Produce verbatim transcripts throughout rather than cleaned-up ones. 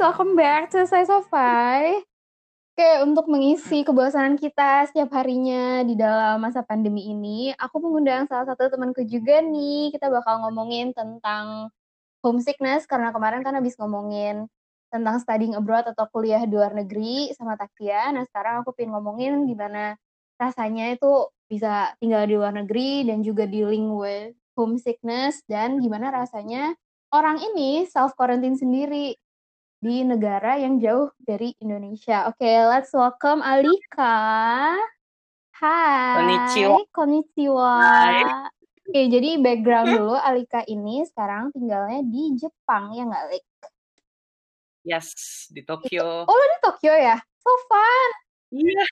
welcome back to SciSoFi. Oke, untuk mengisi kebosanan kita setiap harinya di dalam masa pandemi ini, aku mengundang salah satu temanku juga nih. Kita bakal ngomongin tentang homesickness, karena kemarin kan habis ngomongin tentang studying abroad atau kuliah di luar negeri sama Takia. Nah, sekarang aku pengen ngomongin gimana rasanya itu bisa tinggal di luar negeri dan juga dealing with homesickness, dan gimana rasanya orang ini self-quarantine sendiri di negara yang jauh dari Indonesia. Oke, okay, let's welcome Alika. Hai. Konnichiwa. Konnichiwa. Oke, okay, jadi background dulu, Alika ini sekarang tinggalnya di Jepang, ya nggak, Lik? Yes, di Tokyo. Oh, lo di Tokyo ya? So fun. Iya.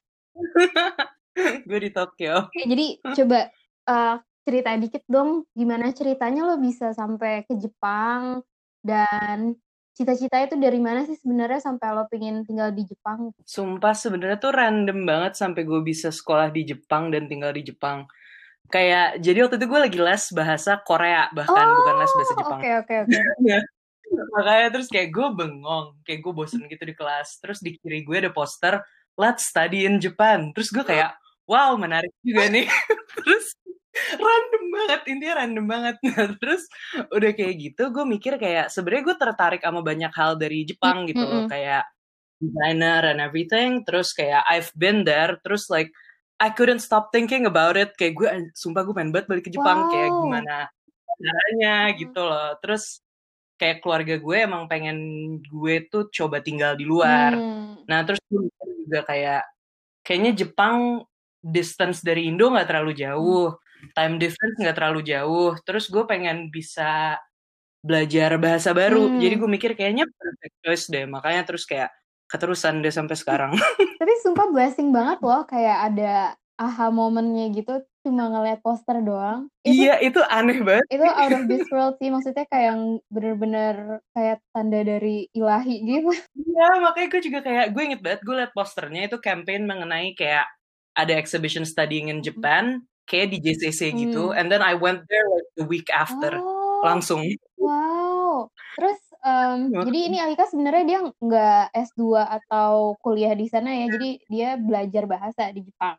Gue di Tokyo. Oke, okay, jadi coba uh, cerita dikit dong, gimana ceritanya lo bisa sampai ke Jepang, dan cita-cita itu dari mana sih sebenarnya sampai lo pengen tinggal di Jepang? Sumpah sebenarnya tuh random banget sampai gue bisa sekolah di Jepang dan tinggal di Jepang. Kayak jadi waktu itu gue lagi les bahasa Korea bahkan oh, bukan les bahasa Jepang. Oke oke oke. Makanya terus kayak gue bengong, kayak gue bosen gitu di kelas. Terus di kiri gue ada poster Let's Study in Japan. Terus gue kayak wow menarik juga nih. Terus random banget, intinya random banget. Nah, terus udah kayak gitu gue mikir kayak sebenarnya gue tertarik sama banyak hal dari Jepang gitu loh, kayak designer and everything. Terus kayak I've been there, terus like I couldn't stop thinking about it. Kayak gue sumpah gue pengen banget balik ke Jepang. Wow. Kayak gimana caranya gitu loh. Terus kayak keluarga gue emang pengen gue tuh coba tinggal di luar. Hmm. Nah terus gue juga kayak kayaknya Jepang distance dari Indo nggak terlalu jauh, time difference nggak terlalu jauh. Terus gue pengen bisa belajar bahasa baru. Hmm. Jadi gue mikir kayaknya perfect choice deh. Makanya terus kayak keterusan deh sampai sekarang. Tapi sumpah blessing banget loh, kayak ada aha momennya gitu, cuma ngeliat poster doang. Itu, iya, itu aneh banget. Itu out of this world sih, maksudnya kayak yang bener-bener kayak tanda dari ilahi gitu. Iya, makanya gue juga kayak, gue inget banget, gue liat posternya itu campaign mengenai kayak ada exhibition studying in Japan, kayak di J C C gitu, hmm. and then I went there like the week after, oh, langsung. Wow, terus um, jadi ini Alika sebenarnya dia nggak S dua atau kuliah di sana ya, jadi dia belajar bahasa di Jepang.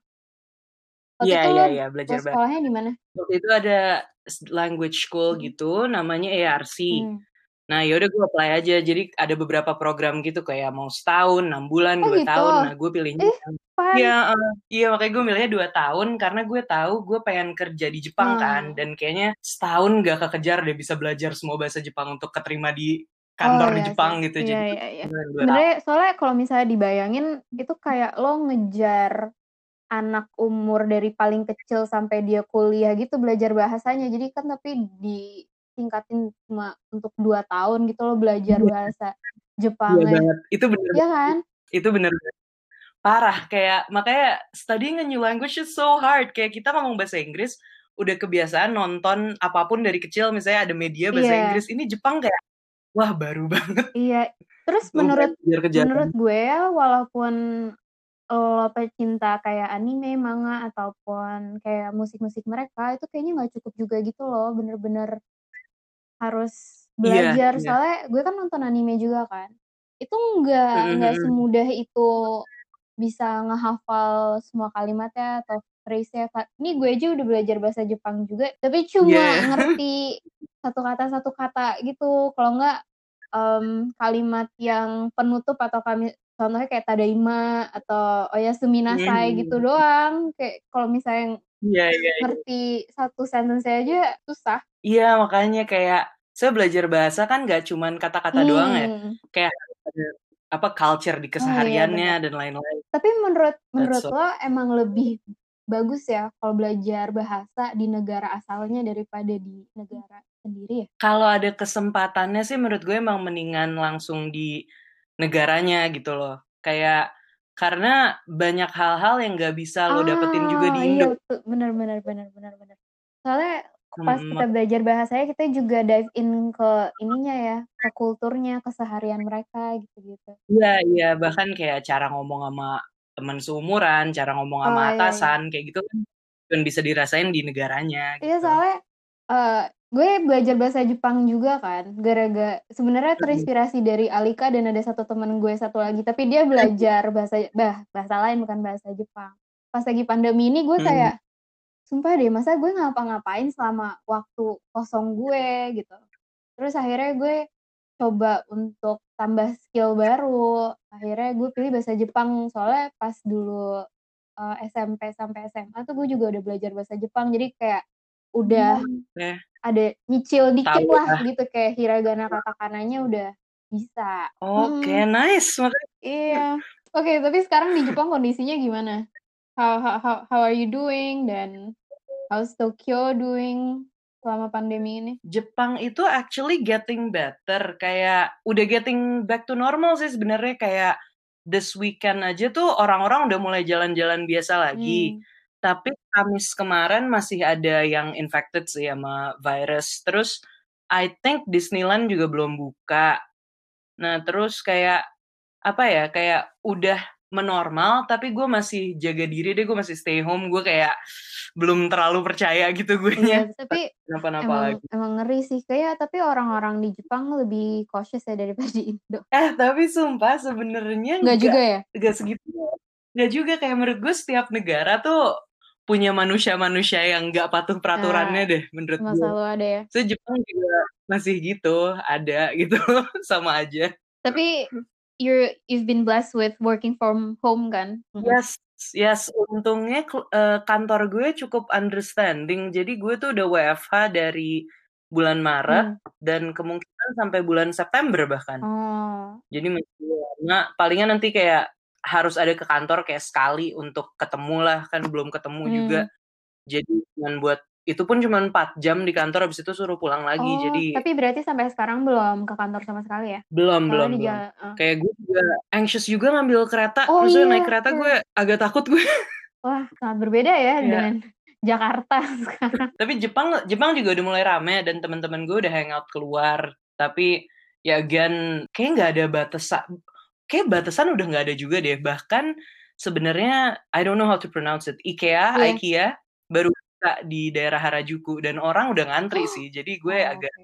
Waktu Iya, itu iya, lo, iya, belajar lo sekolahnya di mana? Waktu itu ada language school hmm. gitu, namanya A R C. Hmm. Nah, yaudah gue apply aja. Jadi ada beberapa program gitu kayak mau setahun, enam bulan, dua oh, gitu? tahun. Nah, gue pilihnya. Eh, Iya, uh, iya makanya gue milihnya dua tahun karena gue tahu gue pengen kerja di Jepang hmm. kan, dan kayaknya setahun gak kekejar deh bisa belajar semua bahasa Jepang untuk keterima di kantor oh, di iya, Jepang sih. gitu. Iya, jadi iya, iya. Sebenarnya soalnya kalau misalnya dibayangin itu kayak lo ngejar anak umur dari paling kecil sampai dia kuliah gitu belajar bahasanya, jadi kan tapi ditingkatin cuma untuk dua tahun gitu lo belajar bahasa Jepang. Iya banget, itu bener. Iya kan? Itu bener parah, kayak makanya studying a new language is so hard. Kayak kita ngomong bahasa Inggris udah kebiasaan nonton apapun dari kecil, misalnya ada media bahasa yeah. Inggris. Ini Jepang kayak wah baru banget. Iya. Terus menurut menurut gue ya, walaupun lo pecinta kayak anime, manga, ataupun kayak musik-musik mereka, itu kayaknya nggak cukup juga gitu loh, bener-bener harus belajar. Yeah, soalnya yeah. gue kan nonton anime juga kan, itu nggak nggak mm-hmm. semudah itu bisa ngehafal semua kalimatnya atau phrase-nya. Ini gue aja udah belajar bahasa Jepang juga, tapi cuma yeah. ngerti satu kata satu kata gitu. Kalau nggak um, kalimat yang penutup atau kami contohnya kayak tadaima atau oyasumi nasai mm. gitu doang. Kayak kalau misalnya yeah, yeah, ngerti yeah. satu sentence aja susah. Iya, makanya kayak saya belajar bahasa kan nggak cuman kata-kata hmm. doang ya. Kayak apa culture di kesehariannya oh, iya, dan lain-lain. Tapi menurut menurut so. lo emang lebih bagus ya kalau belajar bahasa di negara asalnya daripada di negara sendiri ya? Kalau ada kesempatannya sih menurut gue emang mendingan langsung di negaranya gitu loh. Kayak karena banyak hal-hal yang nggak bisa lo dapetin ah, juga di Indo. Iya, benar benar benar benar benar. Soalnya pas hmm. kita belajar bahasanya kita juga dive in ke ininya ya, ke kulturnya, keseharian mereka gitu-gitu. Iya, iya, bahkan kayak cara ngomong sama teman seumuran, cara ngomong sama oh, atasan, iya, iya. kayak gitu kan bisa dirasain di negaranya. Iya, gitu. soalnya uh, Gue belajar bahasa Jepang juga kan, gara-gara sebenarnya Mhm. terinspirasi dari Alika dan ada satu temen gue satu lagi, tapi dia belajar bahasa bah bahasa lain bukan bahasa Jepang. Pas lagi pandemi ini gue Mmm. kayak, sumpah deh masa gue ngapa-ngapain selama waktu kosong gue gitu. Terus akhirnya gue coba untuk tambah skill baru, akhirnya gue pilih bahasa Jepang soalnya pas dulu, eee, S M P sampai S M A tuh gue juga udah belajar bahasa Jepang jadi kayak udah Oke. ada nyicil dikit Tahu lah lah. gitu kayak hiragana, katakananya udah bisa. Oke, Mhm. nice makanya Iya. Oke, tapi sekarang di Jepang kondisinya gimana? How how how how are you doing dan how's Tokyo doing selama pandemi ini? Jepang itu actually getting better, kayak udah getting back to normal sih sebenarnya, kayak this weekend aja tuh orang-orang udah mulai jalan-jalan biasa lagi. Mmm. Tapi Kamis kemarin masih ada yang infected sih sama virus. Terus I think Disneyland juga belum buka. Nah, terus kayak, apa ya, kayak udah menormal, tapi gue masih jaga diri deh, gue masih stay home, gue kayak belum terlalu percaya gitu guenya, Iya, tapi kenapa-napa emang lagi. emang ngeri sih, kayaknya tapi orang-orang di Jepang lebih cautious ya daripada di Indo. Eh, tapi sumpah sebenarnya Nggak nggak juga ya? nggak segitunya. Nggak juga, kayak menurut gue setiap negara tuh punya manusia-manusia yang nggak patuh peraturannya Eee, deh menurut emang gue. selalu ada ya? So, Jepang juga masih gitu, ada gitu, sama aja. Tapi you're you've been blessed with working from home kan? Mhm. Yes yes, untungnya klu eee, kantor gue cukup understanding, jadi gue tuh udah W F H dari bulan Maret Mmm. dan kemungkinan sampai bulan September bahkan. Oh. Jadi masih lama, palingan nanti kayak harus ada ke kantor kayak sekali untuk ketemu lah, kan belum ketemu juga. Mmm. Jadi cuman buat itu pun cuman empat jam di kantor, habis itu suruh pulang lagi, Oh, jadi tapi berarti sampai sekarang belum ke kantor sama sekali ya? Belum Soalnya belum di belum. ja eee. Kayak gue juga anxious juga ngambil kereta, Oh maksudnya naik iya, kereta bener. gue agak takut gue. Wah, sangat berbeda ya Iya. dengan Jakarta sekarang. Tapi Jepang Jepang juga udah mulai rame dan temen-temen gue udah hangout keluar. Tapi ya again, kayaknya nggak ada batesa kayaknya batasan udah nggak ada juga deh. Bahkan sebenarnya I don't know how to pronounce it, IKEA Iya. IKEA baru buka di daerah Harajuku dan orang udah ngantri sih. Jadi gue Oh, agak, oke.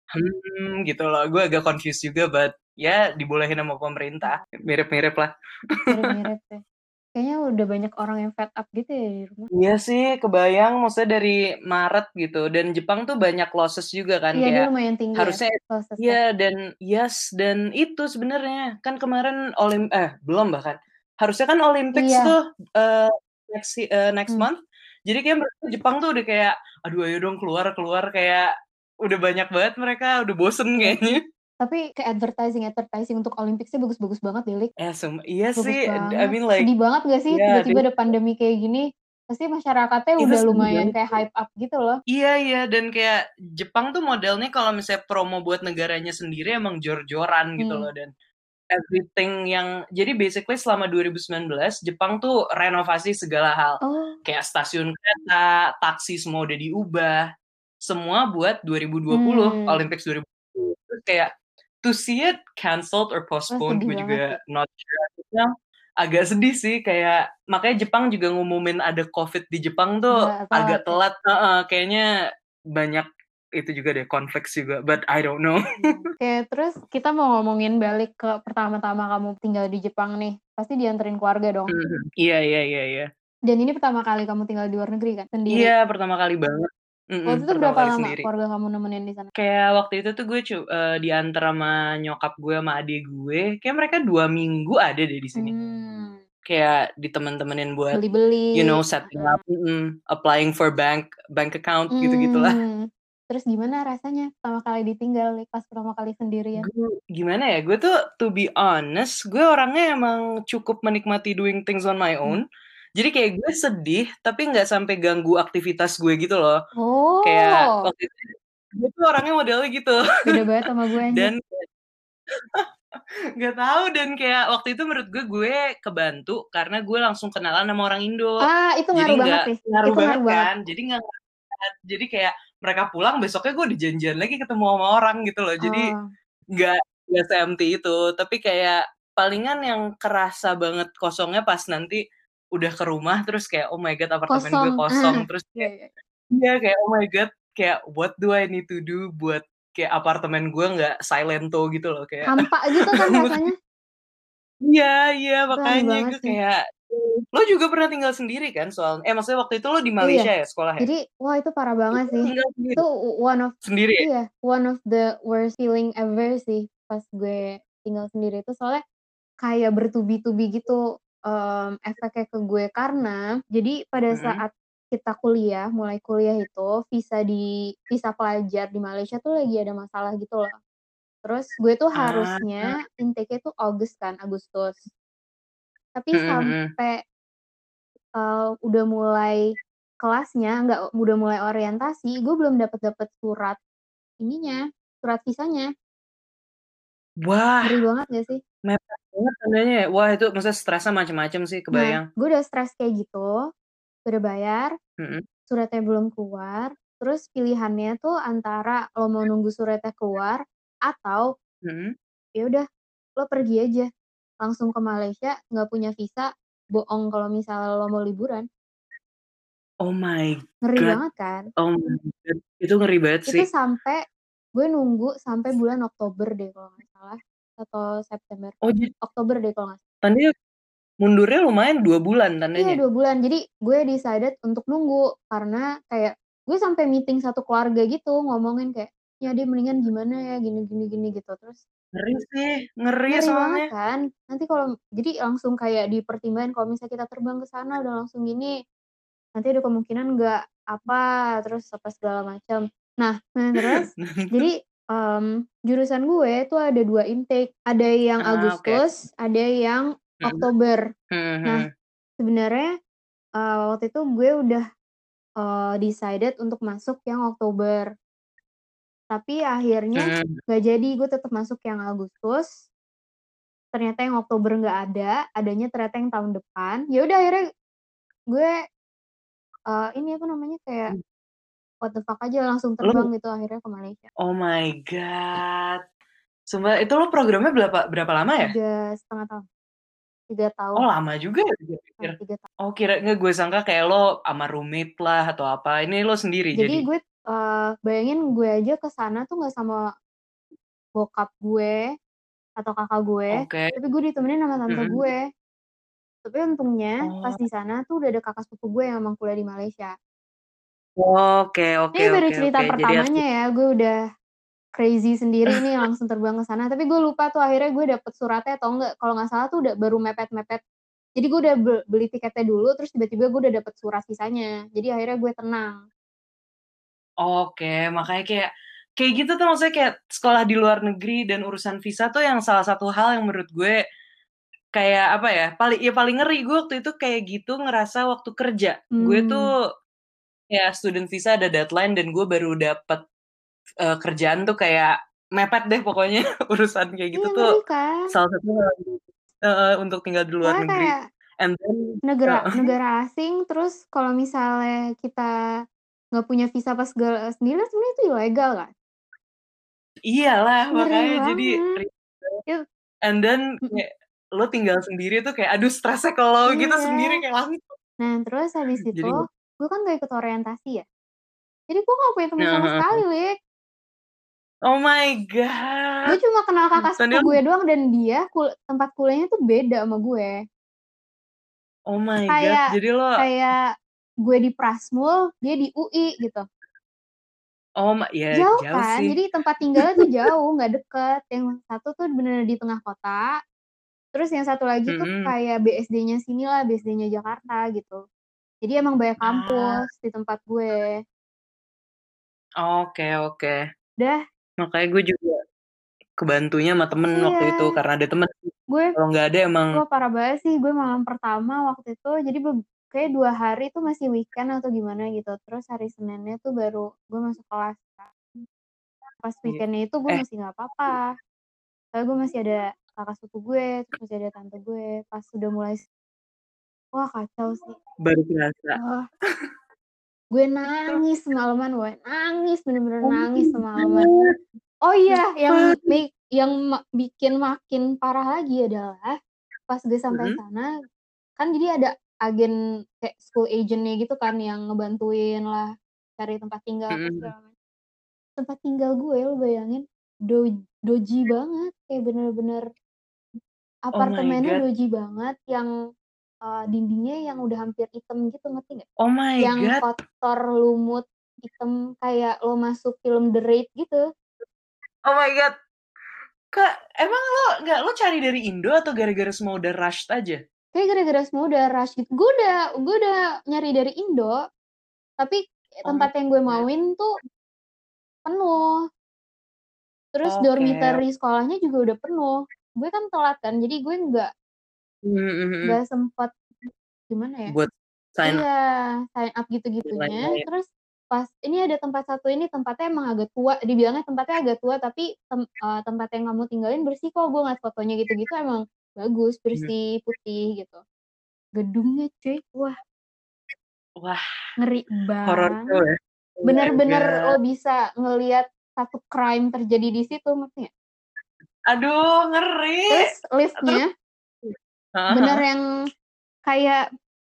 hmm, gitu loh. Gue agak confused juga, but ya dibolehin sama pemerintah, Oh. mirip-mirip lah. Mirip-mirip deh. Kayaknya udah banyak orang yang fed up gitu ya di rumah. Iya sih, kebayang maksudnya dari Maret gitu, dan Jepang tuh banyak losses juga kan, Iya, dia kayak lumayan tinggi ya, harusnya iya, losses-nya. dan yes, dan itu sebenarnya, kan kemarin olim eh, belum bahkan, harusnya kan Olympics Iya. tuh, eee, next ye eee, next Mmm. month. Jadi kayak menurut gue Jepang tuh udah kayak, "Aduh ayo dong keluar keluar," kayak udah banyak banget mereka, udah bosen Iya sih. kayaknya. Tapi kayak advertising-advertising untuk Olympics-nya bagus-bagus banget deh, Lik. Eh, sum iya sih, Bagus d I banget. mean like Sedih banget nggak sih yeah, they tiba-tiba ada pandemi kayak gini, pasti masyarakatnya Itu udah sedih lumayan banget kayak sih. hype up gitu loh. Iya iya, dan kayak Jepang tuh modelnya kalau misalnya promo buat negaranya sendiri emang jor-joran gitu Mmm. loh, dan everything yang jadi basically selama dua ribu sembilan belas Jepang tuh renovasi segala hal. Oh. Kayak stasiun kereta, taksi semua udah diubah, semua buat dua ribu dua puluh, Mmm. Olympics dua ribu dua puluh. Terus kayak to see it canceled or Wah, postponed, sedih gue banget juga sih. not sure maksudnya agak sedih sih, kayak makanya Jepang juga ngumumin ada Covid di Jepang tuh Agak telat agak ya? telat heeh, kayaknya banyak itu juga deh, konflik juga, but I don't know. Iya. Oke, terus kita mau ngomongin balik ke pertama-tama kamu tinggal di Jepang nih, pasti dianterin keluarga dong? Mhm, iya iya iya iya. Dan ini pertama kali kamu tinggal di luar negeri kan? Iya, Sendiri? pertama kali banget. Mhm, Waktu itu pertama berapa kali lama sendiri. keluarga kamu nemenin di sana? Kayak waktu itu tuh gue cu eee, diantar sama nyokap gue sama adik gue, kayak mereka dua minggu ada deh di sini. Mmm. Kayak ditemen-temenin buat, you know, Beli-beli, setting heeh. up mhm, applying for bank bank account, gitu-gitulah. Mmm. Terus gimana rasanya pertama kali ditinggal nih, pas pertama kali sendirian? Gue gimana ya, gue tuh to be honest, gue orangnya emang cukup menikmati doing things on my Mmm. own. Jadi kayak gue sedih, tapi nggak sampai ganggu aktivitas gue gitu loh. Kayak Oh. waktu itu gue tuh orangnya modelnya gitu. Beda banget sama gue anjir. Dan nggak tahu, dan kayak waktu itu menurut gue, gue kebantu karena gue langsung kenalan sama orang Indo. Ah, itu Jadi ngaruh banget nggak sih, ngaruh itu banget ngaruh banget. kan, jadi nggak jadi kayak mereka pulang, besoknya gue udah janjian lagi ketemu sama orang gitu loh. Jadi Oh. nggak nggak se-empty itu, tapi kayak palingan yang kerasa banget kosongnya pas nanti udah ke rumah, terus kayak, "Oh my God, apartemen gue Kosong, kosong." ah, Terus iya kayak iya. iya, kayak, "Oh my God." kayak what do I need to do buat kayak apartemen gue nggak silento gitu loh kayak Hampa gitu kan rasanya. Iya iya Itu aneh makanya banget gue sih. kayak lo juga pernah tinggal sendiri kan soalnya eh maksudnya waktu itu lo di Malaysia Iya. ya sekolah ya? Jadi wah itu parah Itu banget lo sih. tinggal sendiri? Itu one of Sendiri ya? iya, one of the worst feeling ever sih pas gue tinggal sendiri itu soalnya kayak bertubi-tubi gitu, mmm, efeknya ke gue karena jadi pada Mhm. saat kita kuliah, mulai kuliah itu visa di visa pelajar di Malaysia tuh lagi ada masalah gitu loh. Terus gue tuh Ah. harusnya intake-nya tuh August kan, Agustus. Tapi Mhm mhm. sampai eee, udah mulai kelasnya, nggak udah mulai orientasi, gue belum dapet-dapet surat ininya, surat visanya. Wah, Ngeri banget gak sih? mepet banget tandanya ya. Wah itu maksudnya stresnya macem-macem sih Nah, kebayang. gue udah stres kayak gitu, udah bayar, Mhm. suratnya belum keluar, terus pilihannya tuh antara lo mau nunggu suratnya keluar atau Mhm. ya udah lo pergi aja, langsung ke Malaysia, nggak punya visa, bohong kalau misalnya lo mau liburan. Oh my Ngeri god banget kan? oh my god, itu ngeri banget Itu sih. sampai gue nunggu sampai bulan Oktober deh kalau nggak salah, atau September. Oh jad Oktober deh kalau nggak tandanya mundurnya lumayan dua bulan Iya tandanya? dua bulan. Jadi gue decided untuk nunggu karena kayak gue sampai meeting satu keluarga gitu ngomongin kayak, "Ya deh mendingan gimana ya gini gini gini," gitu. Terus Ngeri sih, ngeri ngeri banget soalnya. kan, nanti kalau jadi langsung kayak dipertimbangin kalau misalnya kita terbang ke sana udah langsung gini, nanti ada kemungkinan nggak apa, terus apa segala macam. Nah nah terus jadi, mmm, jurusan gue tuh ada dua intake, ada yang Ah, oke. Agustus, ada yang Mhm. Oktober. Mhm Nah mhm. sebenarnya, eee, waktu itu gue udah, eee, decided untuk masuk yang Oktober. Tapi akhirnya Mhm. nggak jadi, gue tetep masuk yang Agustus. Ternyata yang Oktober nggak ada, adanya ternyata yang tahun depan. Ya udah akhirnya gue, eee, ini apa namanya, kayak Mmm. what the fuck aja langsung Lu terbang gitu akhirnya ke Malaysia. Oh my god. Sumpah itu lo programnya berapa berapa lama ya? tiga setengah tahun. tiga Oh tahun. lama juga ya dipikir-pikir. Eee, tiga ta Oh kira nggak gue sangka kayak lo sama roommate lah atau apa, ini lo sendiri Jadi jadi? gue, eee, bayangin gue aja ke sana tuh nggak sama bokap gue atau kakak gue, Oke. tapi gue ditemenin sama tante Mhm. gue. Tapi untungnya pas Oh. di sana tuh udah ada kakak sepupu gue yang emang kuliah di Malaysia. Oke oke Ini baru oke oke, cerita jadi asli pertamanya ya, gue udah crazy sendiri nih langsung terbang ke sana, tapi gue lupa tuh akhirnya gue dapet suratnya atau enggak, kalau nggak salah tuh udah baru mepet-mepet. Jadi gue udah be beli tiketnya dulu, terus tiba-tiba gue udah dapet surat visanya, jadi akhirnya gue tenang. Oke, makanya kayak kayak gitu tuh maksudnya kayak sekolah di luar negeri dan urusan visa tuh yang salah satu hal yang menurut gue, kayak apa ya, paling ya paling ngeri. Gue waktu itu kayak gitu ngerasa waktu kerja. Gue Mmm. tuh ya student visa ada deadline dan gue baru dapet, eee, kerjaan tuh kayak mepet deh pokoknya urusan kayak gitu Iya tuh ngeri kan? salah satunya lagi heeh, untuk tinggal di luar Soalnya negeri kayak and then negara heeh. negara asing, terus kalau misalnya kita nggak punya visa apa segala sendiri kan sebenarnya itu ilegal kan? Iya lah, Ngeri makanya jadi banget. ribet banget. Yuk And then mhm. kayak lo tinggal sendiri tuh kayak aduh stresnya kalau lo gitu sendiri Iya. kayak langsung. Nah terus habis Jadi itu, gue kan nggak ikut orientasi ya, jadi gue nggak punya temen Heeh sama heeh sekali, heeh. Lik. Oh my Gue god. cuma kenal kakak Tadi sepupu lo gue doang dan dia kul tempat kuliahnya tuh beda sama gue. Oh my god, Kayak jadi lo kayak gue di Prasmul, dia di U I gitu. Oh ma ya Jauh jauh kan, sih. jadi tempat tinggalnya tuh jauh, nggak deket. Yang satu tuh bener-bener di tengah kota, terus yang satu lagi tuh Mhm. kayak BSD-nya sinilah, BSD-nya Jakarta gitu. Jadi emang banyak Ah. kampus di tempat gue. Oke oke. Dah. Makanya gue juga kebantunya sama temen waktu itu Iya. karena ada temen sih, Gue kalau nggak ada emang wah parah banget sih, gue malam pertama waktu itu jadi beb kayaknya dua hari tuh masih weekend atau gimana gitu, terus hari Seninnya tuh baru gue masuk kelas kan. Pas Iya. weekend-nya itu gue Eh masih nggak apa-apa, soalnya gue masih ada kakak sepupu gue, terus masih ada tante gue, pas udah mulai s wah kacau sih. Baru kerasa. Wah. Gue nangis semalaman woy, nangis, bener-bener Oh nangis my semalaman. god. Oh iya, Sumpah. yang mik yang ma bikin makin parah lagi adalah, pas gue sampai Mhm. sana, kan jadi ada agen kayak school agent-nya gitu kan yang ngebantuin lah. cari tempat tinggal apa Mhm. segala macam. Tempat tinggal gue lu bayangin do doji banget, kayak bener-bener Oh my apartemennya god. doji banget yang, eee, dindingnya yang udah hampir hitam gitu, ngerti nggak? Oh my Yang god. kotor, lumut, hitam, kayak lo masuk film The Raid gitu. Oh my god. Kak, emang lo nggak lo cari dari Indo atau gara-gara semua udah rushed aja? Kayaknya gara-gara semua udah rush gitu. Gue udah gue udah nyari dari Indo, tapi Oh my tempat yang gue god. mauin tuh penuh. Terus Oke. dormitory sekolahnya juga udah penuh. Gue kan telat kan, jadi gue nggak Mhm mhm nggak mhm. sempet, gimana ya, Buat sign iya, sign up dan gitu-gitunya. lain-lain. Terus pas ini ada tempat satu ini tempatnya emang agak tua, dibilangnya tempatnya agak tua tapi tem eee, tempat yang kamu tinggalin bersih kok, gue ngeliat fotonya gitu-gitu emang bagus, Mhm. bersih, putih gitu. Gedungnya cuy, wah Wah, ngeri horor show banget. ya? Oh my Bener-bener god. lo bisa ngelihat satu crime terjadi di situ, ngerti nggak? Aduh, ngeri. Terus Terus lift-nya heeh bener heeh. yang kayak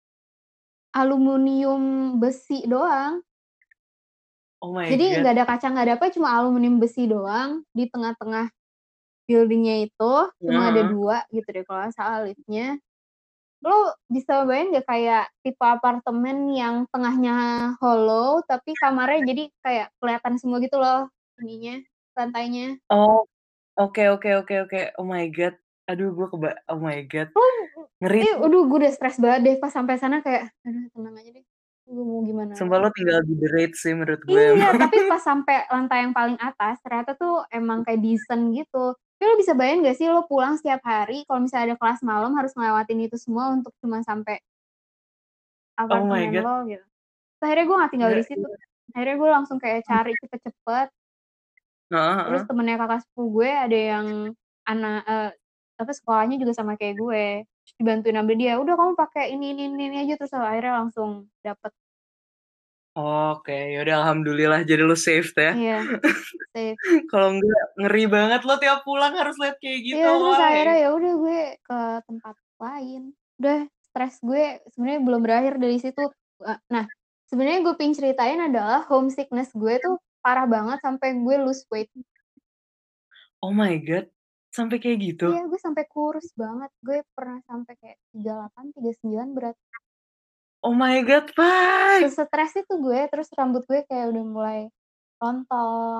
aluminium besi doang. Oh my Jadi god. nggak ada kaca, nggak ada apa, cuma aluminium besi doang, di tengah-tengah building-nya itu Heeh cuma ada heeh. dua gitu deh kalau nggak salah lift-nya. Lo bisa bayangin nggak kayak tipe apartemen yang tengahnya hollow, tapi kamarnya jadi kayak kelihatan semua gitu loh ininya, lantainya. Oh, oke oke oke oke. Oh my god. Aduh gue keba oh my god. Oh, Ngeri ih, sih. aduh gue udah stres banget deh pas sampai sana kayak, aduh tenang aja deh, gue mau gimana Sumpah lagi. lo tinggal di The Raid sih menurut gue Iya, emang. tapi pas sampai lantai yang paling atas, ternyata tuh emang kayak decent gitu. Tapi lo bisa bayangin nggak sih lo pulang setiap hari kalau misalnya ada kelas malam harus ngelewatin itu semua untuk cuma sampai Oh my apartemen god. lo gitu. Terus akhirnya gue nggak tinggal di Nggak situ. iya. Akhirnya gue langsung kayak cari cepet-cepet, Heeh terus heeh. temennya kakak sepupu gue ada yang anak eee, apa, sekolahnya juga sama kayak gue, terus dibantuin sama dia, "Udah kamu pakai ini ini ini ini aja," terus akhirnya langsung dapet. Oke, ya udah alhamdulillah jadi lu safe ya. Iya, safe. Kalau enggak ngeri banget lo tiap pulang harus lihat kayak gitu, Iya, terus akhirnya why? ya udah gue ke tempat lain. Udah stres gue sebenarnya belum berakhir dari situ. Eee, nah, sebenarnya gue pengen ceritain adalah homesickness gue tuh parah banget sampai gue lose weight. Oh my god, sampai kayak gitu? Iya, gue sampai kurus banget. Gue pernah sampai kayak tiga puluh delapan, tiga puluh sembilan berat. Oh my god, why? Sesetres itu gue, terus rambut gue kayak udah mulai rontok.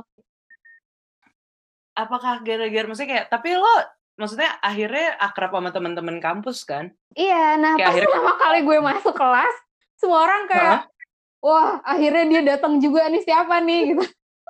Apakah gara-gara maksudnya kayak tapi lo maksudnya akhirnya akrab sama teman-teman kampus kan? Iya, nah Kayak pas akhirnya pertama kali gue masuk kelas, semua orang kayak, heeh. "Wah, akhirnya dia datang juga nih, siapa nih?" Gitu.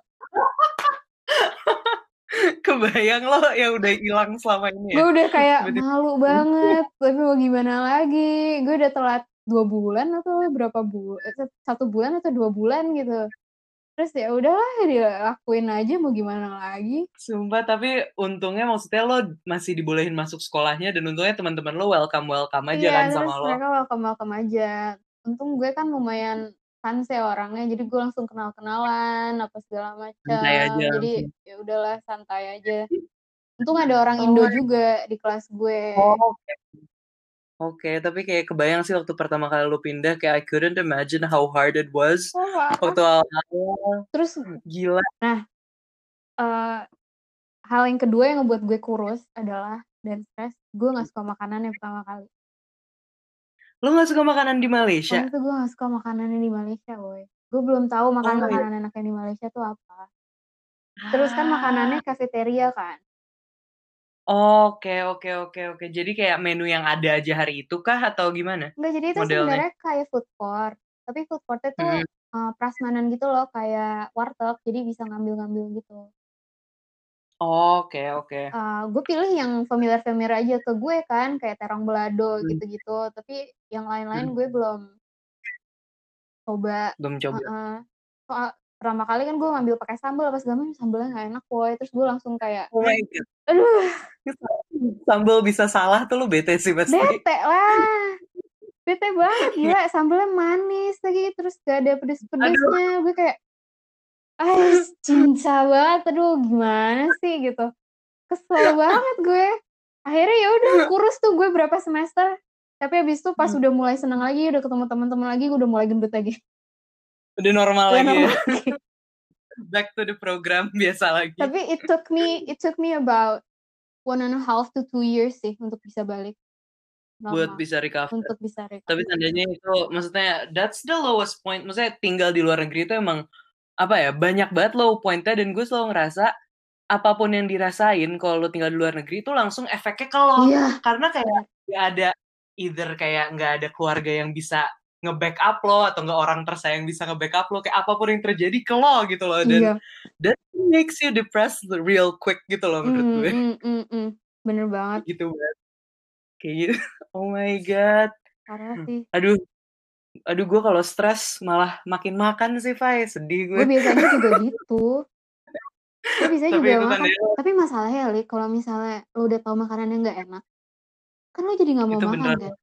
Kebayang lo yang udah hilang selama ini Gue ya, udah kayak, tiba-tiba malu banget, tapi mau gimana lagi, gue udah telat dua bulan atau berapa bu eee, sat satu bulan atau dua bulan gitu. Terus ya udahlah, dilakuin aja mau gimana lagi. Sumpah, tapi untungnya maksudnya lo masih dibolehin masuk sekolahnya dan untungnya teman-teman lo welcome-welcome aja Iya, kan terus sama lo? mereka welcome-welcome aja. Untung gue kan lumayan santai orangnya, jadi gue langsung kenal-kenalan, apa segala Santai macam. aja Jadi langsung. ya udahlah santai aja. Untung ada orang Oh Indo my juga di kelas gue. oke oke, tapi kayak kebayang sih waktu pertama kali lo pindah kayak I couldn't imagine how hard it was Oh, parah. waktu awal-awal, Terus gila. nah, eee, hal yang kedua yang ngebuat gue kurus adalah dan stres, gue nggak suka makanan yang pertama kali. Lo nggak suka makanan di Malaysia? Waktu itu gue nggak suka makanannya di Malaysia, Boy. Gue belum tahu Oh my makanan-makanan enak yang di Malaysia tuh apa. Terus kan ah, makanannya cafeteria kan. oke oke oke oke. Jadi kayak menu yang ada aja hari itu kah atau gimana Enggak, jadi itu modelnya? sebenarnya kayak food court, tapi food court-nya tuh, Mhm. eee, prasmanan gitu loh, kayak warteg, jadi bisa ngambil-ngambil gitu. Oke oke. Eee, gue pilih yang familiar-familiar aja ke gue kan, kayak terong balado Mmm, gitu-gitu, tapi yang lain-lain mhm. gue belum coba. Belum coba. Heeh. Soal pertama kali kan gue ngambil pakai sambel apa segala macam, sambelnya nggak enak Boy, terus gue langsung kayak, Oh my god. aduh, Sambel bisa salah tuh lu bete sih pasti. bete lah, bete banget gila, sambelnya manis lagi, terus gak ada Aduh, pedes-pedesnya, gue kayak, ais, cinca banget, aduh gimana sih gitu, kesel banget gue. Akhirnya ya udah kurus tuh gue berapa semester, tapi habis itu pas mmm, udah mulai seneng lagi, udah ketemu teman-teman lagi, gue udah mulai gendut lagi. Udah normal Udah lagi normal ya. lagi. Back to the program biasa lagi. Tapi it took me it took me about one and a half to two years sih untuk bisa balik Buat normal. bisa recover. Untuk bisa Tapi recover. seandainya itu, maksudnya that's the lowest point. Maksudnya tinggal di luar negeri itu emang apa ya, banyak banget low point-nya, dan gue selalu ngerasa apapun yang dirasain kalau lo tinggal di luar negeri itu langsung efeknya ke lo. Iya. Karena kayak nggak ada either kayak nggak ada keluarga yang bisa nge-backup lo, atau nggak orang tersayang bisa nge-backup lo, kayak apapun yang terjadi ke lo gitu loh. Dan Iya. that makes you depressed real quick gitu loh menurut Mm, gue. mm, mm, mm. Bener banget. Gitu banget. Kayak gitu. Oh my god. Parah sih. Aduh. Aduh, gue kalau stres malah makin makan sih, Fai. Sedih gue. Gue biasanya juga gitu. Gue biasanya Tapi juga itu makan. tandanya, Tapi masalahnya, Li, kalau misalnya lo udah tahu makanan yang nggak enak, kan lo jadi nggak mau itu makan beneran. kan?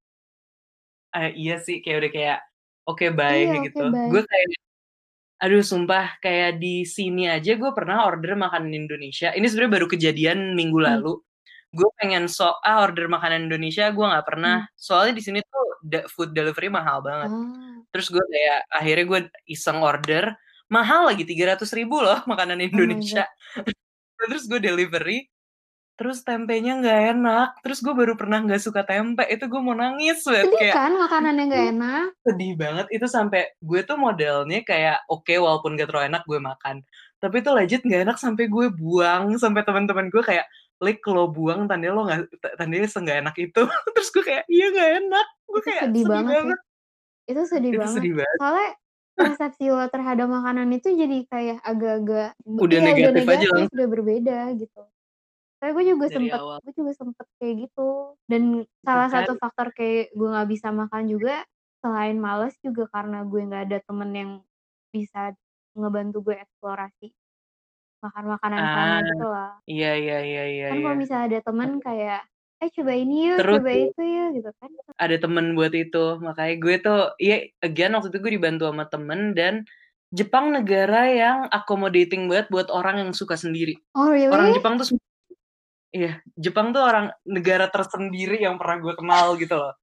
Eh, iya sih, kayak udah kayak oke okay, bye Iya, gitu. oke, bye. Gue kayak, aduh sumpah, kayak di sini aja gue pernah order makanan Indonesia. Ini sebenarnya baru kejadian minggu Hmm. lalu. Gue pengen so ah order makanan Indonesia, gue nggak pernah. Hmm. Soalnya di sini tuh da- food delivery mahal banget. Ah. Terus gue kayak akhirnya gue iseng order, mahal lagi tiga ratus ribu loh makanan Oh my Indonesia. God. Terus gue delivery, terus tempenya nggak enak. Terus gue baru pernah nggak suka tempe, itu gue mau nangis banget. Sedih Kayak kan makanan yang nggak enak? sedih banget. Itu sampai gue tuh modelnya kayak oke okay, walaupun gak terlalu enak gue makan, tapi itu legit nggak enak sampai gue buang. Sampai teman-teman gue kayak, Lik, lo buang tandanya lo nggak, tandanya nggak enak itu. Terus gue kayak iya nggak enak. Gue Itu kayak sedih sedih banget banget. sih. Itu sedih Itu banget. sedih banget. Soalnya persepsi lo terhadap makanan itu jadi kayak agak-agak Udah iya, negatif, udah aja negatif, langsung udah berbeda gitu. Tapi gue juga dari sempet, awal. gue juga sempet kayak gitu. Dan salah Kan? satu faktor kayak gue nggak bisa makan juga, selain males juga karena gue nggak ada temen yang bisa ngebantu gue eksplorasi makan makanan sana Ah, gitu lah. iya iya iya iya. Kan iya. kalau misalnya ada temen kayak, eh coba ini yuk, Terus coba itu yuk gitu kan. ada temen buat itu. Makanya gue tuh, iya, again waktu itu gue dibantu sama temen, dan Jepang negara yang accommodating banget buat orang yang suka sendiri. Oh really? Orang Jepang tuh, iya, Jepang tuh orang negara tersendiri yang pernah gue kenal gitu loh.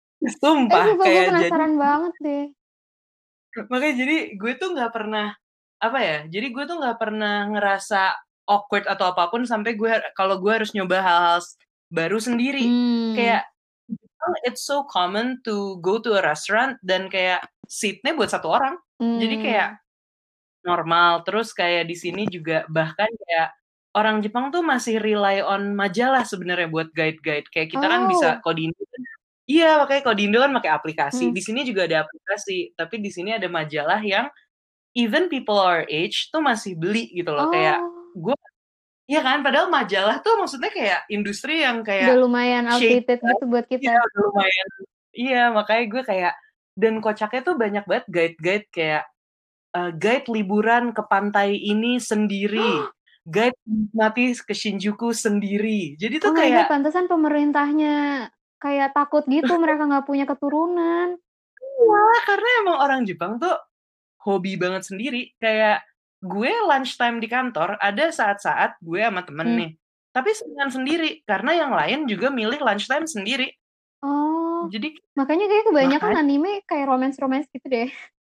Eh Sumpah, sumpah gue kayak jadi, penasaran banget deh. makanya jadi gue tuh nggak pernah, apa ya, jadi gue tuh nggak pernah ngerasa awkward atau apapun sampai gue, kalau gue harus nyoba hal-hal baru sendiri. Hmm. Kayak, it's so common to go to a restaurant dan kayak seatnya buat satu orang. Hmm. Jadi kayak normal. Terus kayak di sini juga bahkan kayak orang Jepang tuh masih rely on majalah sebenarnya buat guide-guide. Kayak kita oh. kan bisa, kalau di Indo kan, iya makanya kalau di Indo kan pakai aplikasi. Hmm. Di sini juga ada aplikasi, tapi di sini ada majalah yang even people our age tuh masih beli gitu loh. Oh. Kayak gue, iya kan, padahal majalah tuh maksudnya kayak industri yang kayak udah lumayan outdated gitu buat kita. Iya, udah lumayan. Iya, makanya gue kayak, dan kocaknya tuh banyak banget guide-guide kayak uh, guide liburan ke pantai ini sendiri, guide menikmati ke Shinjuku sendiri. Jadi tuh Oh my kayak, God, pantesan pemerintahnya kayak takut gitu mereka nggak punya keturunan. iya, karena emang orang Jepang tuh hobi banget sendiri. Kayak gue lunchtime di kantor, ada saat-saat gue sama temen Hmm. nih, tapi seringan sendiri, karena yang lain juga milih lunchtime sendiri. Oh, Jadi makanya kayak kebanyakan makanya, anime kayak romance-romance gitu deh.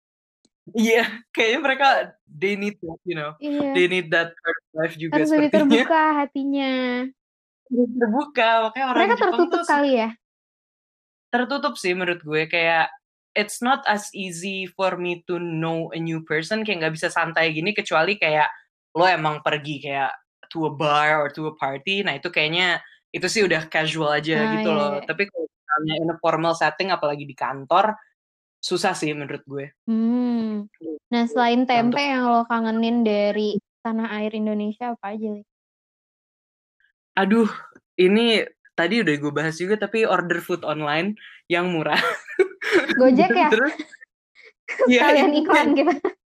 iya, kayaknya mereka they need that, you know, Iya. they need that part of life juga Harus lebih sepertinya. terbuka hatinya. Harus terbuka, makanya orang Mereka Jepang tertutup tuh kali ya? tertutup sih menurut gue. Kayak it's not as easy for me to know a new person. Kayak nggak bisa santai gini kecuali kayak lo emang pergi kayak to a bar or to a party. Nah itu kayaknya itu sih udah casual aja Nah, gitu iya, loh. iya. Tapi kalau misalnya in a formal setting, apalagi di kantor, susah sih menurut gue. Hmm. Nah selain tempe Untuk, yang lo kangenin dari tanah air Indonesia apa aja, Li? aduh, ini tadi udah gue bahas juga, tapi order food online yang murah. Gojek ya? Terus, ya, sekalian ini iklan kita.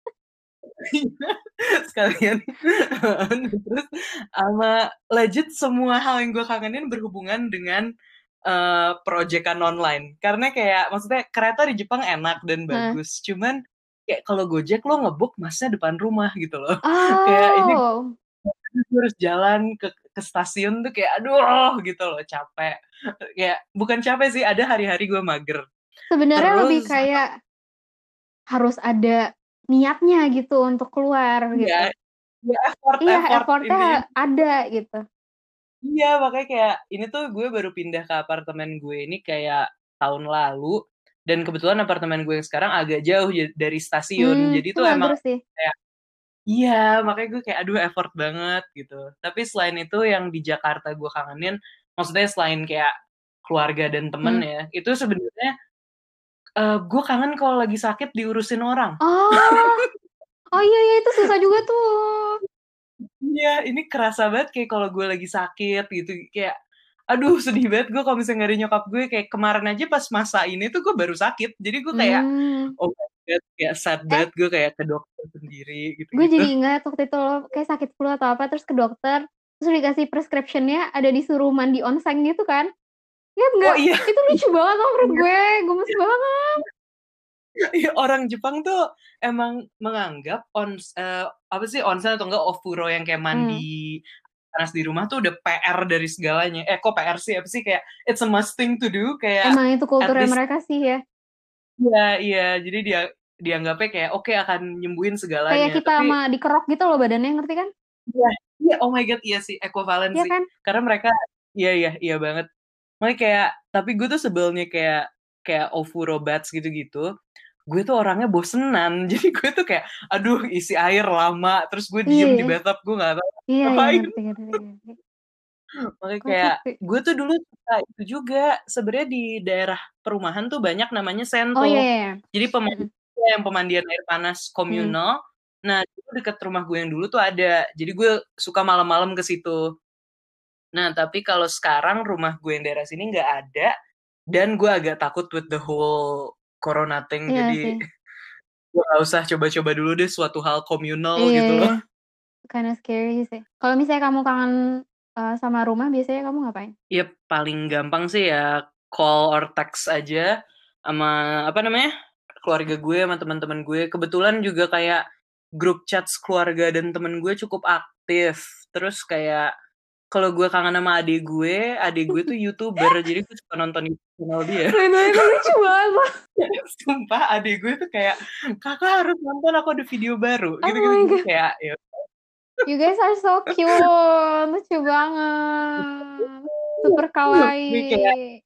sekalian. Terus sama legit semua hal yang gue kangenin berhubungan dengan uh, proyekan online. Karena kayak maksudnya kereta di Jepang enak dan bagus. Hmm. Cuman kayak kalau Gojek lo ngebuk masnya depan rumah gitu loh. Oh. Kayak ini harus jalan ke ke stasiun tuh kayak aduh gitu loh, capek. Kayak bukan capek sih, ada hari-hari gue mager. Sebenarnya Terus, lebih kayak harus ada niatnya gitu untuk keluar Iya, gitu. ya effort Iya, effort intinya. effort-nya ada gitu. Iya, makanya kayak ini tuh gue baru pindah ke apartemen gue ini kayak tahun lalu, dan kebetulan apartemen gue yang sekarang agak jauh ya dari stasiun. Mmm, Jadi itu tuh emang mager sih. kayak iya, makanya gue kayak aduh effort banget gitu. Tapi selain itu yang di Jakarta gue kangenin, maksudnya selain kayak keluarga dan temen Mmm. ya, itu sebenarnya, eee, gue kangen kalau lagi sakit diurusin orang. Oh. Oh, iya iya, itu susah juga tuh. Iya, ini kerasa banget kayak kalau gue lagi sakit gitu, kayak aduh sedih banget gue kalau misalnya nggak ada nyokap gue, kayak kemarin aja pas masa ini tuh gue baru sakit. Jadi gue kayak, Mmm. oh my god, kayak sad Eh banget gue kayak ke dokter sendiri Gue gitu-gitu. jadi ingat waktu itu lo kayak sakit flu atau apa, terus ke dokter, terus dikasih prescription-nya ada disuruh mandi onsen gitu kan. Ingat Oh nggak? iya, Itu lucu banget loh menurut inget. gue, gemes banget. Iya, orang Jepang tuh emang menganggap ons eee, apa sih, onsen atau enggak ofuro yang kayak Mmm. mandi panas di rumah tuh udah P R dari segalanya. Eh, kok P R sih, apa sih, kayak it's a must thing to do, kayak Emang itu at kulturnya least mereka sih ya. iya iya, jadi dia dianggapnya kayak oke akan nyembuhin segalanya, Kayak kita tapi mah dikerok gitu loh badannya, ngerti kan? iya iya, oh my god, iya sih, equivalent Iya sih. kan? Karena mereka iya iya, iya banget. Makanya kayak tapi gue tuh sebelnya kayak kayak ofuro baths gitu-gitu, gue tuh orangnya bosenan. Jadi gue tuh kayak, aduh isi air lama, terus gue Iya diem di ya. bathtub, gue nggak tahu Iya iya, ngapain. ngerti ngerti ngerti. Makanya kayak, Kocak sih. gue tuh dulu suka itu juga, sebenarnya di daerah perumahan tuh banyak namanya Oh, iya Sento. iya iya. Jadi pemandi Mhm. yang pemandian air panas Mmm. komunal. Nah, itu deket rumah gue yang dulu tuh ada. Jadi gue suka malam-malam ke situ. Nah, tapi kalau sekarang rumah gue yang daerah sini nggak ada, dan gue agak takut with the whole corona thing, Iya jadi sih. gue nggak usah coba-coba dulu deh suatu hal komunal Iya gitu loh. iya. Kinda scary sih. Kalau misalnya kamu kangen, eee, sama rumah biasanya kamu ngapain? Ya paling gampang sih ya call or text aja sama, apa namanya, keluarga gue sama teman-teman gue. Kebetulan juga kayak grup chat keluarga dan temen gue cukup aktif. Terus kayak kalau gue kangen sama adik gue, adik gue tuh YouTuber, jadi gue suka nonton YouTube channel dia. By the way itu lucu banget loh. Sumpah adik gue tuh kayak, "Kakak harus nonton, aku ada video baru," Oh gitu-gitu. my Jadi god. kayak ya You guys are so cute, lucu banget, super Gue kayak kawaii.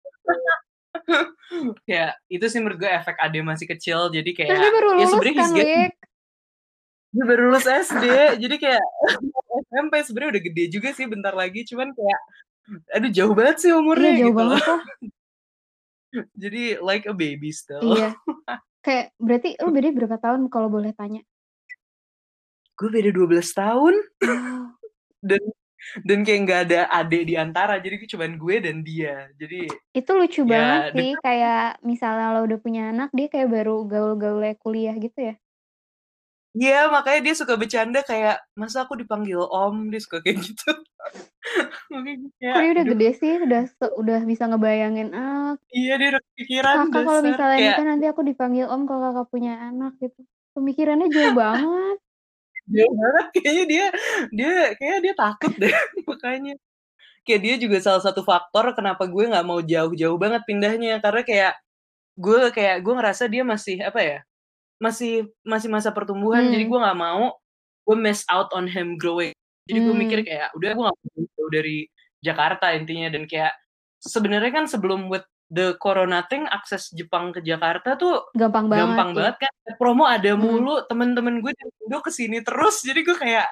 kayak itu sih menurut gue efek ade masih kecil, jadi Terus kayak dia baru ya lulus sebenarnya kan, he's getting Lik? dia baru lulus S D, jadi kayak S M P sebenarnya udah gede juga sih bentar lagi, cuman kayak aduh jauh banget sih Iya, umurnya jauh gitu loh. banget lah. Jadi like a baby still. Iya. Kayak berarti lu bedanya berapa tahun kalau boleh tanya? Gue beda dua belas tahun. Oh. Dan dan kayak nggak ada adik di antara, jadi cuman gue dan dia. Jadi Itu lucu banget ya sih, deket. kayak misalnya lo udah punya anak, dia kayak baru gaul-gaulnya kuliah gitu ya? Iya, makanya dia suka bercanda kayak, "Masa aku dipanggil Om?" Dia suka kayak gitu. Makanya gue Kok kayak, dia udah "Duh." gede sih, udah se udah bisa ngebayangin, ah, Iya, dia udah kepikiran Kakak kalau dasar, misalnya kayak nikah nanti aku dipanggil Om kalau Kakak punya anak gitu. Pemikirannya jauh banget. jauh banget kayaknya dia dia kayaknya dia takut deh makanya. Kayak dia juga salah satu faktor kenapa gue nggak mau jauh-jauh banget pindahnya, karena kayak gue kayak gue ngerasa dia masih, apa ya, masih masih masa pertumbuhan, jadi Mmm. gue nggak mau gue miss out on him growing. Jadi gue mikir Mmm. kayak, udah gue nggak mau jauh dari Jakarta intinya, dan kayak sebenarnya kan sebelum with the corona thing, akses Jepang ke Jakarta tuh Gampang banget, gampang iya. banget kan, promo ada Mhm. mulu, temen-temen gue dari Indo ke sini terus, jadi gue kayak,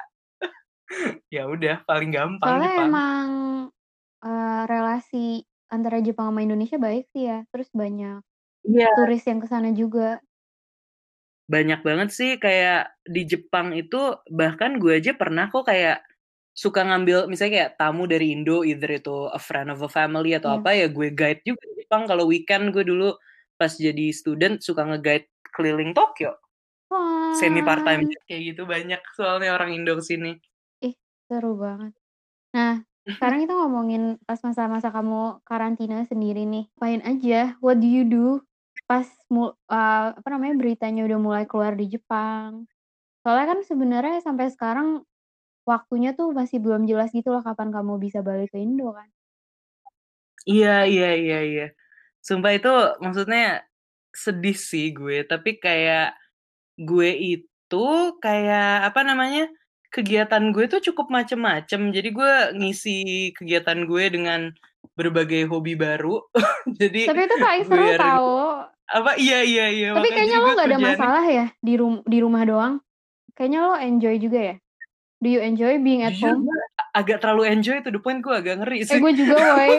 ya udah paling gampang Soalnya Jepang. emang, eee, relasi antara Jepang sama Indonesia baik sih ya, terus banyak Iya. turis yang ke sana juga. Banyak banget sih, kayak di Jepang itu bahkan gue aja pernah kok kayak suka ngambil misalnya kayak tamu dari Indo, either itu a friend of a family atau Iya. apa, ya gue guide juga di Jepang. Kalau weekend gue dulu pas jadi student suka nge-guide keliling Tokyo. Semi part-time Wah. job kayak gitu, banyak soalnya orang Indo ke sini. Ih, seru banget. Nah, sekarang kita ngomongin pas masa-masa kamu karantina sendiri nih, ngapain aja? What do you do pas mu eee, apa namanya, beritanya udah mulai keluar di Jepang? Soalnya kan sebenarnya sampai sekarang waktunya tuh masih belum jelas gitu loh kapan kamu bisa balik ke Indo kan. Iya iya iya iya. Sumpah itu maksudnya sedih sih gue, tapi kayak gue itu kayak apa namanya, kegiatan gue tuh cukup macem-macem. Jadi gue ngisi kegiatan gue dengan berbagai hobi baru. Jadi Tapi itu paling seru biar tau. apa iya iya iya, Tapi makanya kayaknya jadi lo gue nggak ada kerjaannya masalah ya di rum di rumah doang? Kayaknya lo enjoy juga ya? Do you enjoy being at jujur home? gue agak terlalu enjoy to the point gue agak ngeri Eh sih. gue juga woy.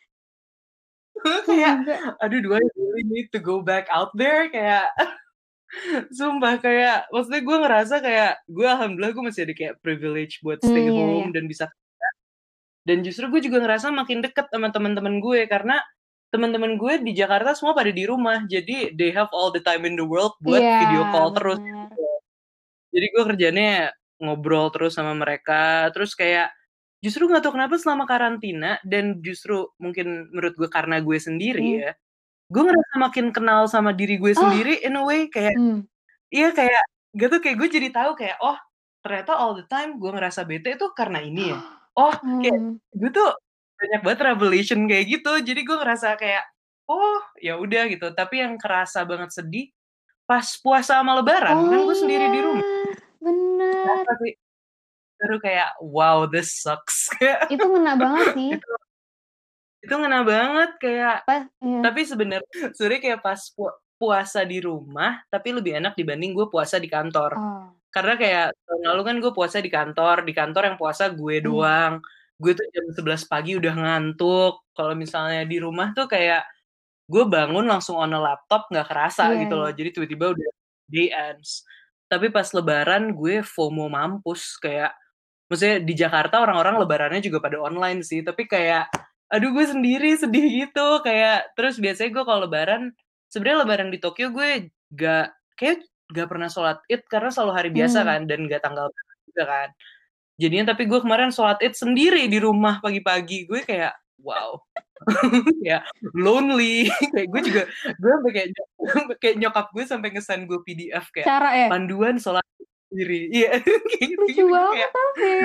Gue Kayak, juga. aduh do I really need to go back out there? Kayak sumpah kayak maksudnya gue ngerasa kayak gue alhamdulillah gue masih ada kayak privilege buat Hmm, stay iya, iya. home dan bisa kerja. Dan justru gue juga ngerasa makin deket sama teman-teman gue karena teman-teman gue di Jakarta semua pada di rumah. Jadi they have all the time in the world buat Iya, video call terus. bener. Jadi gue kerjanya ngobrol terus sama mereka. Terus kayak justru nggak tahu kenapa selama karantina dan justru mungkin menurut gue karena gue sendiri Hmm. ya, gue ngerasa makin kenal sama diri gue Oh. sendiri in a way kayak Hmm. iya kayak gitu kayak gue jadi tahu kayak oh ternyata all the time gue ngerasa bete itu karena ini ya. Oh kayak Hmm. gue tuh banyak banget revelation kayak gitu. Jadi gue ngerasa kayak oh ya udah gitu. Tapi yang kerasa banget sedih pas puasa sama Lebaran Oh kan gue sendiri di iya, rumah. bener. Kerasa sih. Baru kayak wow this sucks. Itu ngena banget sih. itu itu ngena banget kayak Pas, iya. tapi sebenarnya sebenarnya kayak pas pu- puasa di rumah tapi lebih enak dibanding gue puasa di kantor. Oh. Karena kayak tahun lalu kan gue puasa di kantor, di kantor yang puasa gue Hmm. doang. Gue tuh jam sebelas pagi udah ngantuk. Kalau misalnya di rumah tuh kayak gue bangun langsung on a laptop nggak kerasa Iya, gitu loh. iya. Jadi tiba-tiba udah day ends. Tapi pas lebaran gue FOMO mampus kayak maksudnya di Jakarta orang-orang lebarannya juga pada online sih, tapi kayak aduh gue sendiri sedih gitu kayak terus biasanya gue kalau lebaran sebenarnya lebaran di Tokyo gue gak kayak gak pernah sholat Id karena selalu hari biasa Hmm. kan dan gak tanggal merah juga kan. Jadinya tapi gue kemarin sholat Id sendiri di rumah pagi-pagi. Gue kayak wow. Kayak lonely. Kayak gue juga gue sampai kayak kayak nyokap gue sampai ngesan gue P D F kayak Cara ya? panduan sholat sendiri. Iya, kayak Lucu gitu-gitu gue banget kayak tapi.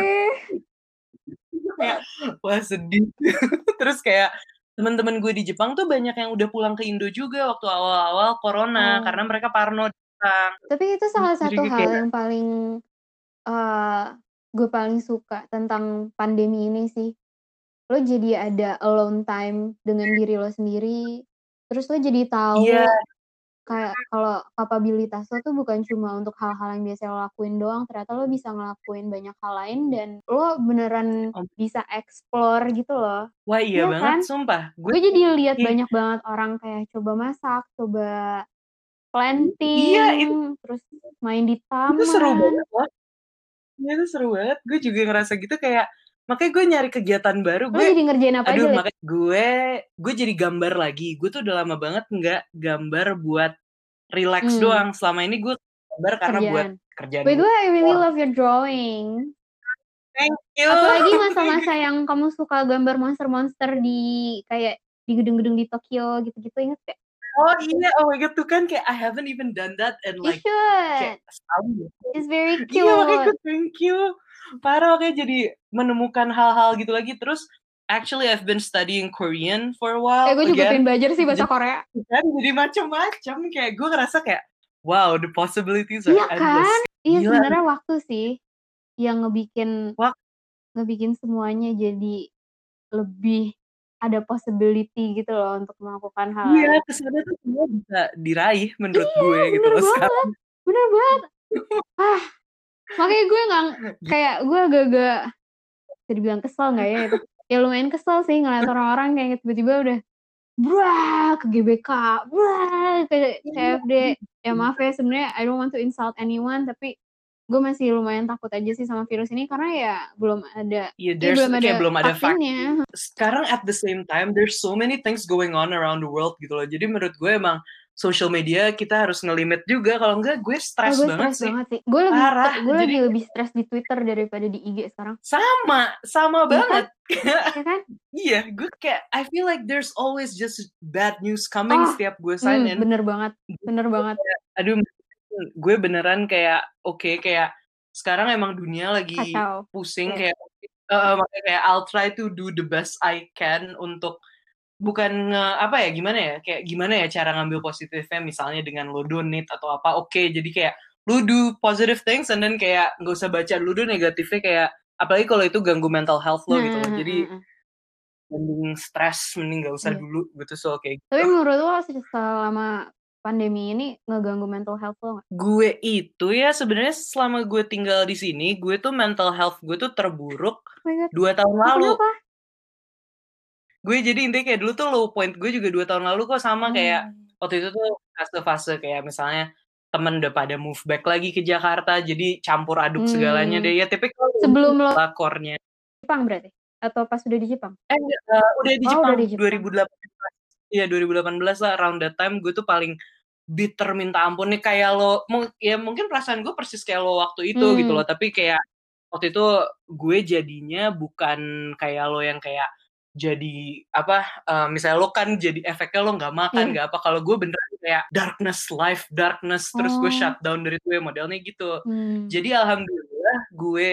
kayak wah sedih. Terus kayak teman-teman gue di Jepang tuh banyak yang udah pulang ke Indo juga waktu awal-awal corona karena Oh. mereka parno di Jepang. Tapi itu salah Jadi satu gue hal kayak yang paling uh, gue paling suka tentang pandemi ini sih. Lo jadi ada alone time dengan diri lo sendiri. Terus lo jadi iya, tahu kayak kalau kapabilitas lo tuh bukan cuma untuk hal-hal yang biasa lo lakuin doang, ternyata lo bisa ngelakuin banyak hal lain dan lo beneran om bisa explore gitu loh. wah iya Iya banget kan? sumpah. Gue Gue jadi lihat ih, banyak banget orang kayak coba masak, coba iya planting, itu terus main di itu seru taman. banget loh. Iya itu seru banget. Gue juga ngerasa gitu kayak makanya gue nyari kegiatan baru. Lo Gue jadi ngerjain apa aja, aduh Lip? makanya gue gue jadi gambar lagi. Gue tuh udah lama banget nggak gambar buat relax Hmm, doang. Selama ini gue gambar karena buat kerjaan. kerjaan By the gue way, I really kantor. love your drawing. Thank you. Apalagi masa-masa yang kamu suka gambar monster-monster di kayak di gedung-gedung di Tokyo gitu-gitu, inget gak? Oh iya, oh my god tuh kan kayak I haven't even done that in You like should. kayak setahun ya. It's very Iya makanya cute. gue thank you. Parah makanya jadi menemukan hal-hal gitu lagi. Terus actually I've been studying Korean for a Eh, while gue juga pengen again. belajar sih bahasa Jadi Korea. kan jadi macam-macam kayak gue ngerasa kayak wow the possibilities are Iya endless. kan? Iya Gila. sebenarnya waktu sih yang ngebikin Wah, ngebikin semuanya jadi lebih ada possibility gitu loh untuk melakukan hal iya lain. kesannya tuh semua bisa diraih menurut Iya, gue gitu bener loh banget. sekarang. Bener banget. Ah, makanya gue nggak kayak gue agak-agak bisa dibilang kesel nggak ya itu? Ya lumayan kesel sih ngeliat orang-orang kayak tiba-tiba udah brah ke G B K, brah ke C F D. Ya maaf ya sebenarnya I don't want to insult anyone tapi gue masih lumayan takut aja sih sama virus ini karena ya belum ada Iya, ya there's belum ada kayak belum ada vaksin. vaksinnya. Sekarang at the same time there's so many things going on around the world gitu loh. Jadi menurut gue emang social media kita harus ngelimit juga kalau enggak gue Oh, stres gue banget stres sih. banget sih. Gue lebih Parah. gue Jadi lagi lebih stres di Twitter daripada di I G sekarang. sama, sama Iya kan? banget. Iya kan? Iya, gue kayak I feel like there's always just bad news coming Oh, setiap gue sign hmm, in. bener banget, bener banget. Aduh, gue beneran kayak oke okay, kayak sekarang emang dunia lagi Kacau. pusing Yeah. kayak uh, makanya kayak I'll try to do the best I can untuk bukan nge, apa ya gimana ya kayak gimana ya cara ngambil positifnya misalnya dengan lo donate atau apa oke okay, jadi kayak lu do positive things and then kayak nggak usah baca dulu negatifnya, kayak apalagi kalau itu ganggu mental health lo gitu loh. Jadi mending stres, mending nggak usah Iya. dulu gitu, so kayak gitu. Tapi menurut lo selama pandemi ini ngeganggu mental health lo nggak? Gue itu ya sebenarnya selama gue tinggal di sini, gue tuh mental health gue tuh terburuk Oh my God. dua tahun Oh, lalu. kenapa? Gue jadi intinya kayak dulu tuh low point gue juga dua tahun lalu kok, sama Oh. kayak waktu itu tuh fase-fase kayak misalnya temen udah pada move back lagi ke Jakarta, jadi campur aduk Hmm. segalanya deh. Ya tipikal sebelum lo lakornya. Jepang berarti? Atau pas udah di Jepang? Eh uh, udah di oh, Jepang, udah di Jepang dua ribu delapan belas. Iya dua ribu delapan belas lah, around that time gue tuh paling bitter minta ampun nih, kayak lo, ya mungkin perasaan gue persis kayak lo waktu itu hmm. gitu loh, tapi kayak waktu itu gue jadinya bukan kayak lo yang kayak jadi apa, uh, misalnya lo kan jadi efeknya lo nggak makan nggak yeah. apa, kalau gue beneran kayak darkness, life darkness, terus oh. gue shutdown dari gue modelnya gitu. hmm. Jadi alhamdulillah gue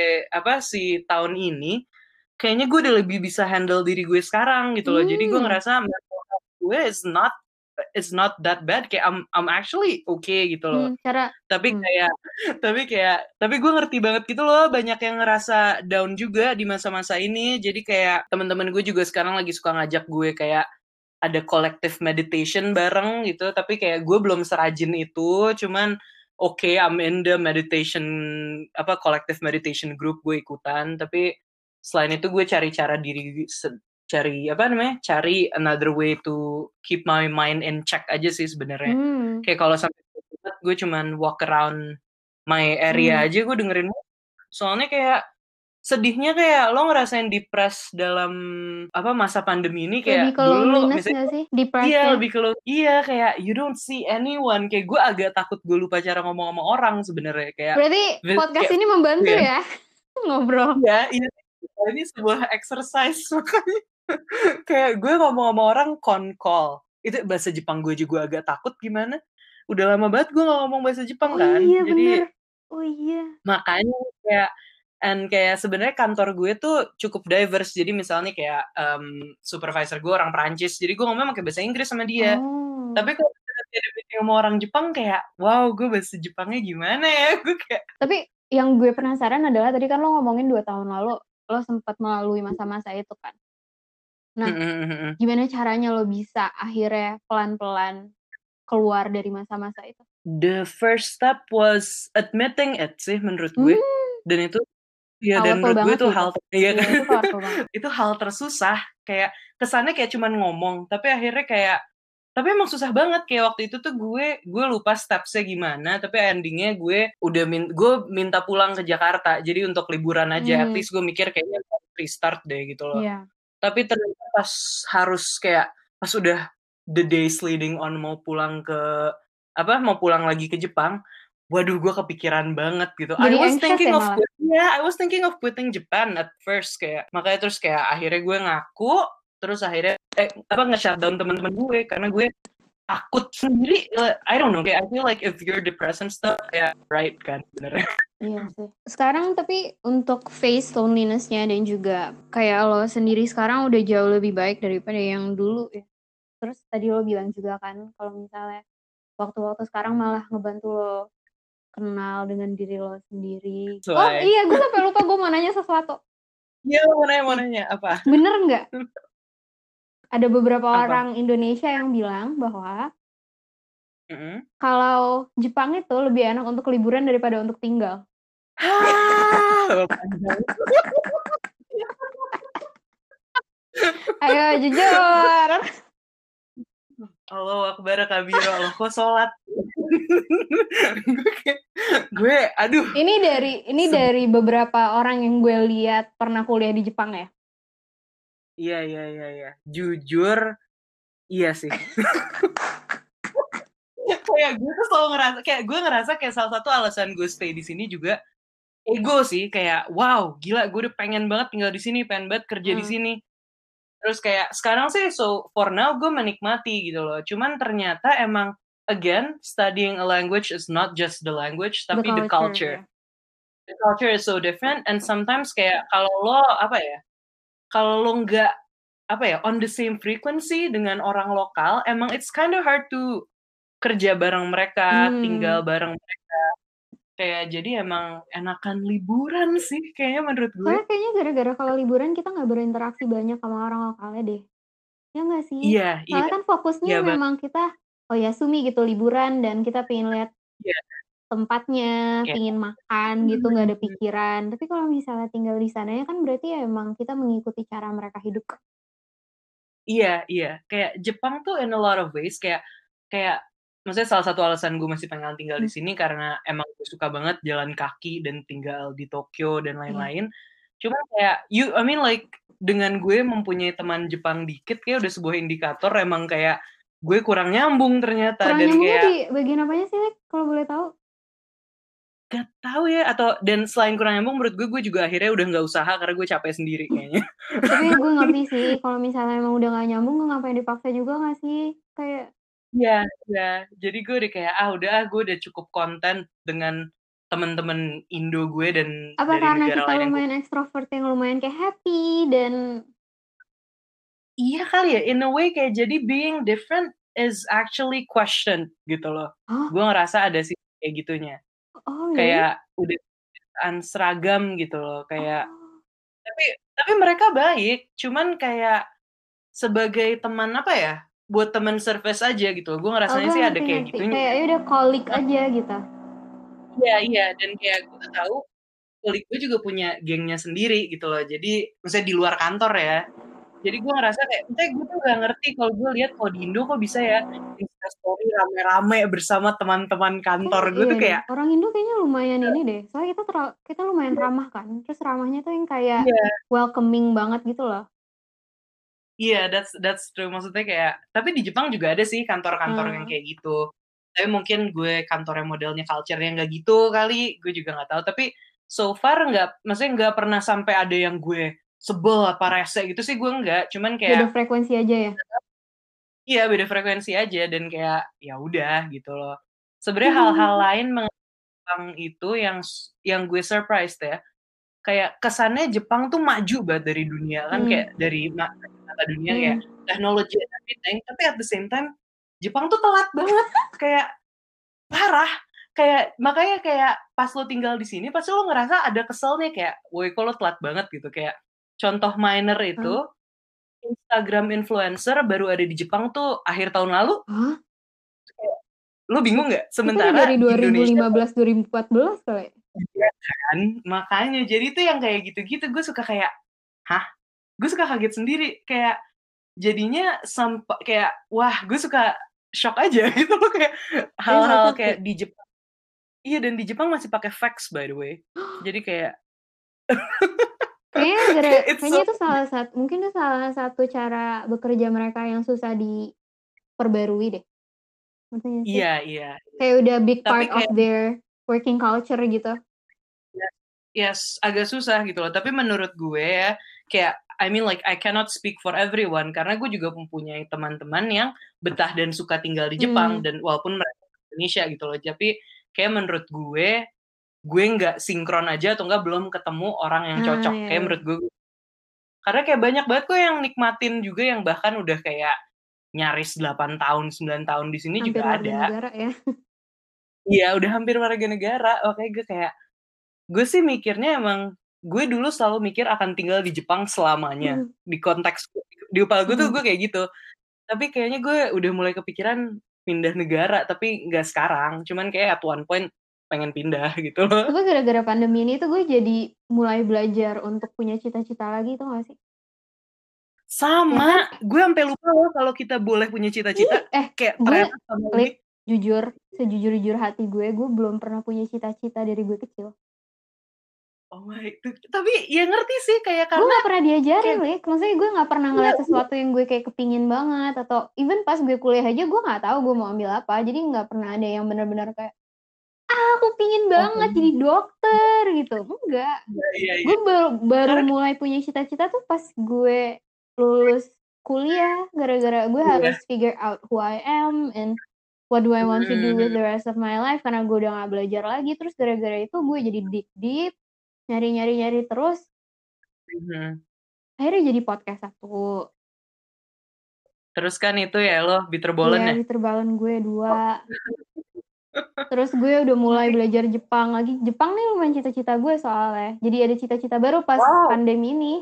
apa si tahun ini kayaknya gue udah lebih bisa handle diri gue sekarang gitu loh. hmm. Jadi gue ngerasa mental health gue is not it's not that bad, kayak I'm I'm actually okay gitu loh. Hmm, cara, tapi hmm. kayak tapi kayak tapi gue ngerti banget gitu loh, banyak yang ngerasa down juga di masa-masa ini. Jadi kayak teman-teman gue juga sekarang lagi suka ngajak gue kayak ada collective meditation bareng gitu, tapi kayak gue belum serajin itu. Cuman oke, okay, I'm in the meditation apa collective meditation group, gue ikutan. Tapi selain itu gue cari cara diri cari apa namanya cari another way to keep my mind in check aja sih sebenarnya. hmm. Kayak kalau sampai gue cuman walk around my area hmm. aja gue dengerin, soalnya kayak sedihnya kayak lo ngerasain depres dalam apa masa pandemi ini, kayak lebih ke dulu loneliness nggak sih depresnya? Iya lebih ke lo iya kayak you don't see anyone, kayak gue agak takut gue lupa cara ngomong sama orang sebenarnya. Kayak berarti podcast kayak, ini membantu ya, ya? ngobrol. Ya ini ini sebuah exercise makanya kayak gue ngomong sama orang konkol, itu bahasa Jepang gue juga agak takut gimana, udah lama banget gue gak ngomong bahasa Jepang. oh, kan iya, jadi bener. oh iya makanya kayak and kayak sebenarnya kantor gue tuh cukup diverse. Jadi misalnya kayak um, supervisor gue orang Perancis, jadi gue ngomong pakai bahasa Inggris sama dia. oh. Tapi kalau ada meeting sama orang Jepang kayak wow gue bahasa Jepangnya gimana ya, gue kayak. Tapi yang gue penasaran adalah tadi kan lo ngomongin dua tahun lalu lo sempat melalui masa-masa itu kan. Nah, mm-hmm. gimana caranya lo bisa akhirnya pelan-pelan keluar dari masa-masa itu? The first step was admitting it sih menurut gue. Hmm. Dan itu ya dan menurut gue itu hal iya kan? Itu, itu hal tersusah. Kayak kesannya kayak cuman ngomong, tapi akhirnya kayak tapi emang susah banget. Kayak waktu itu tuh gue gue lupa stepsnya gimana, tapi endingnya gue udah min, gue minta pulang ke Jakarta. Jadi untuk liburan aja, hmm. at least gue mikir kayaknya restart deh gitu loh. Yeah. Tapi ternyata pas harus kayak pas udah the days leading on mau pulang ke apa mau pulang lagi ke Jepang, waduh gue kepikiran banget gitu. Jadi I was thinking ya, of yeah, I was thinking of quitting Japan at first, kayak makanya terus kayak akhirnya gue ngaku, terus akhirnya eh apa nge-shutdown teman-teman gue karena gue takut sendiri. uh, I don't know, kayak I feel like if you're depressed and stuff, ya right kan bener. Iya sih. Sekarang tapi untuk face loneliness-nya dan juga kayak lo sendiri sekarang udah jauh lebih baik daripada yang dulu ya. Terus tadi lo bilang juga kan kalau misalnya waktu-waktu sekarang malah ngebantu lo kenal dengan diri lo sendiri. So, oh I... iya, gue sampai lupa gue mau nanya sesuatu. Iya, mau nanya, mau nanya apa? Bener nggak? Ada beberapa apa? Orang Indonesia yang bilang bahwa mm-hmm. kalau Jepang itu lebih enak untuk liburan daripada untuk tinggal. Ayo jujur. Allah Akbar kabiro, Allah kok sholat. gue, aduh. Ini dari ini Se- dari beberapa orang yang gue lihat pernah kuliah di Jepang ya. Iya iya iya iya. Jujur, iya sih. Kayak gue tuh selalu ngerasa kayak gue ngerasa kayak salah satu alasan gue stay di sini juga ego sih, kayak wow gila gue udah pengen banget tinggal di sini, pengen banget kerja hmm. di sini. Terus kayak sekarang sih so for now gue menikmati gitu loh. Cuman ternyata emang again studying a language is not just the language, tapi the culture. The culture, yeah. The culture is so different, and sometimes kayak kalau lo apa ya, kalau lo nggak apa ya on the same frequency dengan orang lokal, emang it's kind of hard to kerja bareng mereka, hmm. tinggal bareng mereka. Kayak jadi emang enakan liburan sih kayaknya menurut gue. Soalnya kayaknya gara-gara kalau liburan kita nggak berinteraksi banyak sama orang lokalnya deh. Ya nggak sih? Iya iya. Soalnya kan fokusnya Iya banget. memang kita, oh ya sumi gitu liburan dan kita pengen lihat Iya. tempatnya, Kayak pengen makan gitu, nggak ada mhm. pikiran. Tapi kalau misalnya tinggal di sananya kan berarti ya emang kita mengikuti cara mereka hidup kan. Iya iya, kayak Jepang tuh in a lot of ways kayak kayak maksudnya salah satu alasan gue masih pengen tinggal di Mmm. sini karena emang gue suka banget jalan kaki dan tinggal di Tokyo dan Iya. lain-lain. Cuma kayak you I mean like dengan gue mempunyai teman Jepang dikit kayak udah sebuah indikator emang kayak gue kurang nyambung ternyata Kurang dan nyambungnya kayak di bagian apanya sih, Lek, kalau boleh tahu? Gak tahu ya atau dan selain kurang nyambung menurut gue, gue juga akhirnya udah nggak usaha karena gue capek sendiri kayaknya. Tapi gue ngerti sih kalau misalnya emang udah nggak nyambung ngapain dipaksa juga nggak sih? Kayak Iya iya, jadi gue udah kayak, ah udah ah, gue udah cukup konten dengan temen-temen Indo gue dan Apa dari karena negara kita lain yang gue lumayan ekstrovert yang lumayan kayak happy dan Iya kali ya, in a way kayak jadi being different is actually questioned gitu loh. Hah? Gue ngerasa ada sih kayak gitunya. Oh, really? Kayak udah kebiasaan seragam gitu loh, kayak Oh. tapi tapi mereka baik, cuman kayak sebagai teman apa ya, buat teman service aja gitu loh, gue Oh, ngerasanya gue sih ada ngerti kayak ngerti. gitunya. Kayak ya udah colleague Heeh. aja gitu. Iya iya, dan kayak gue tuh tahu colleague gue juga punya gengnya sendiri gitu loh. Jadi maksudnya di luar kantor ya. Jadi gue ngerasa kayak maksudnya gue tuh nggak ngerti kalau gue lihat kalau di Indo kok bisa ya Instastory rame-rame bersama teman-teman kantor. Kayaknya Gue iya tuh deh, kayak orang Indo kayaknya lumayan Iya. ini deh, soalnya kita tera kita lumayan Iya. ramah kan, terus ramahnya tuh yang kayak Iya. welcoming banget gitu loh. Iya, that's that's true. Maksudnya kayak tapi di Jepang juga ada sih kantor-kantor yang Eee. kayak gitu. Tapi mungkin gue kantornya modelnya culture-nya nggak gitu kali, gue juga nggak tahu. Tapi so far nggak maksudnya nggak pernah sampai ada yang gue sebel apa rese gitu sih gue nggak. Cuman Beda kayak frekuensi aja ya? Iya, beda frekuensi aja dan kayak ya udah gitu loh. Sebenarnya hal-hal lain mengenai Jepang itu yang s yang gue surprise ya, kayak kesannya Jepang tuh maju banget dari dunia kan Mmm. kayak dari ma mata dunia kayak Mhm. technology and everything, tapi at the same time Jepang tuh telat banget, kayak parah. Kayak makanya kayak pas lo tinggal di sini pasti lo ngerasa ada keselnya kayak, "Woi kok lo telat banget?" Gitu. Kayak contoh minor itu, Heeh. Instagram influencer baru ada di Jepang tuh akhir tahun lalu. Hah? Kayak lo bingung nggak? Itu udah Sementara dari di dua ribu Indonesia lima belas, dua ribu empat belas kali? Iya kan, makanya. Jadi itu yang kayak gitu-gitu gue suka kayak, "Hah?" Gue suka kaget sendiri, kayak jadinya sampe kayak, wah gue suka syok aja gitu loh kayak Tapi hal-hal cocok kayak sih. di Jepang iya dan di Jepang masih pakai fax by the way. Jadi kayak Kayaknya gara kayak it's kayaknya so itu salah sat mungkin itu salah satu cara bekerja mereka yang susah diperbarui deh. Ngerti nggak sih? Iya iya iya. Kayak udah big Tapi part of kayak their working culture gitu. Ya yes, agak susah gitu loh. Tapi menurut gue ya, kayak I mean like I cannot speak for everyone karena gue juga mempunyai teman-teman yang betah dan suka tinggal di Jepang Mmm. dan walaupun mereka Indonesia gitu loh. Tapi kayak menurut gue, gue nggak sinkron aja atau enggak belum ketemu orang yang Ah, cocok. iya Kayak iya. menurut gue karena kayak banyak banget kok yang nikmatin juga yang bahkan udah kayak nyaris delapan tahun, sembilan tahun di sini Hampir juga warga ada. negara ya. Iya, udah hampir warga negara. Makanya gue kayak gue sih mikirnya emang gue dulu selalu mikir akan tinggal di Jepang selamanya. Mhm. Di konteks di kepala gue tuh Mhm. gue kayak gitu. Tapi kayaknya gue udah mulai kepikiran pindah negara, tapi nggak sekarang. Cuman kayak at one point pengen pindah gitu loh. Tapi gara-gara pandemi ini tuh gue jadi mulai belajar untuk punya cita-cita lagi, tau nggak sih? Ya kan? Sama, gue sampai lupa loh kalau kita boleh punya Ih, cita-cita. eh, Kayak gue ternyata sama ini Lip, jujur, sejujur-jujur hati gue, gue belum pernah punya cita-cita dari gue kecil. Oh my tu tapi ya ngerti sih kayak Gue karena nggak pernah diajarin, kayak Lip. Maksudnya gue nggak pernah iya ngeliat iya. sesuatu yang gue kayak kepingin banget atau even pas gue kuliah aja gue nggak tahu gue mau ambil apa. Jadi nggak pernah ada yang bener-bener kayak, "Ah, aku pengen Oh, banget jadi dokter," gitu, enggak. iya iya iya. Gue baru baru Karena mulai punya cita-cita tuh pas gue lulus kuliah, gara-gara gue iya. harus figure out who I am and what do I want to do with Mhm. the rest of my life karena gue udah nggak belajar lagi. Terus gara-gara itu gue jadi deep deep, nyari-nyari nyari terus Mhm. akhirnya jadi podcast satu. Terus kan itu ya lo Bitterballen Iya, ya? Bitterballen gue Oh. dua. Terus gue udah mulai belajar Jepang lagi. Jepang nih lumayan cita-cita gue soalnya. Jadi ada cita-cita baru pas Wow. pandemi ini.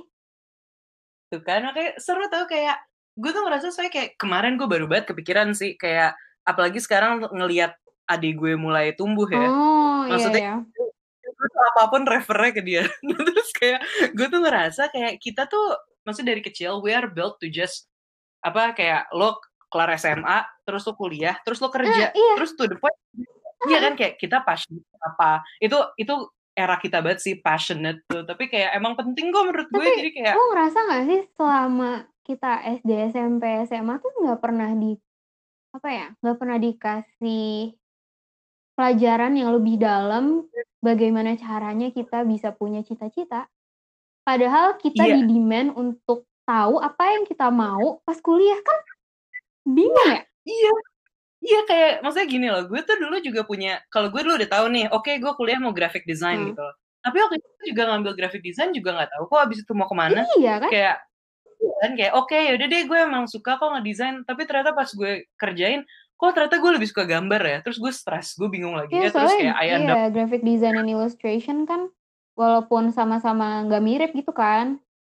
Tuh kan, makanya seru tau kayak gue tuh ngerasa saya kayak kemarin gue baru banget kepikiran sih kayak apalagi sekarang ngelihat adik gue mulai tumbuh ya. Oh, iya Maksudnya ya. gue tuh apapun refernya ke dia. Terus kayak gue tuh ngerasa kayak kita tuh maksudnya dari kecil we are built to just apa kayak lo kelar S M A, terus lo kuliah, terus lo Uh, kerja, iya. terus to the point iya kan kayak kita passionate apa. Itu itu era kita banget sih passionate tuh. Tapi kayak emang penting kok menurut gue Tapi jadi kayak lo ngerasa gak sih selama kita S D, S M P, S M A tuh gak pernah di apa ya? Gak pernah dikasih pelajaran yang lebih dalam bagaimana caranya kita bisa punya cita-cita. Padahal kita iya. di-demand untuk tahu apa yang kita mau pas kuliah kan bingung ya? Iya. Iya kayak maksudnya gini loh, gue tuh dulu juga punya kalau gue dulu udah tahu nih, oke okay, gue kuliah mau graphic design Hmm. gitu loh. Tapi waktu itu juga ngambil graphic design juga nggak tahu kok abis itu mau kemana. Iya kan? Kayak kan kayak oke okay, yaudah deh gue emang suka kok ngedesain, tapi ternyata pas gue kerjain, kok ternyata gue lebih suka gambar ya. Terus gue stres, gue bingung lagi Iya ya. Terus soalnya kayak I end up iya graphic design and illustration kan walaupun sama-sama nggak mirip gitu kan.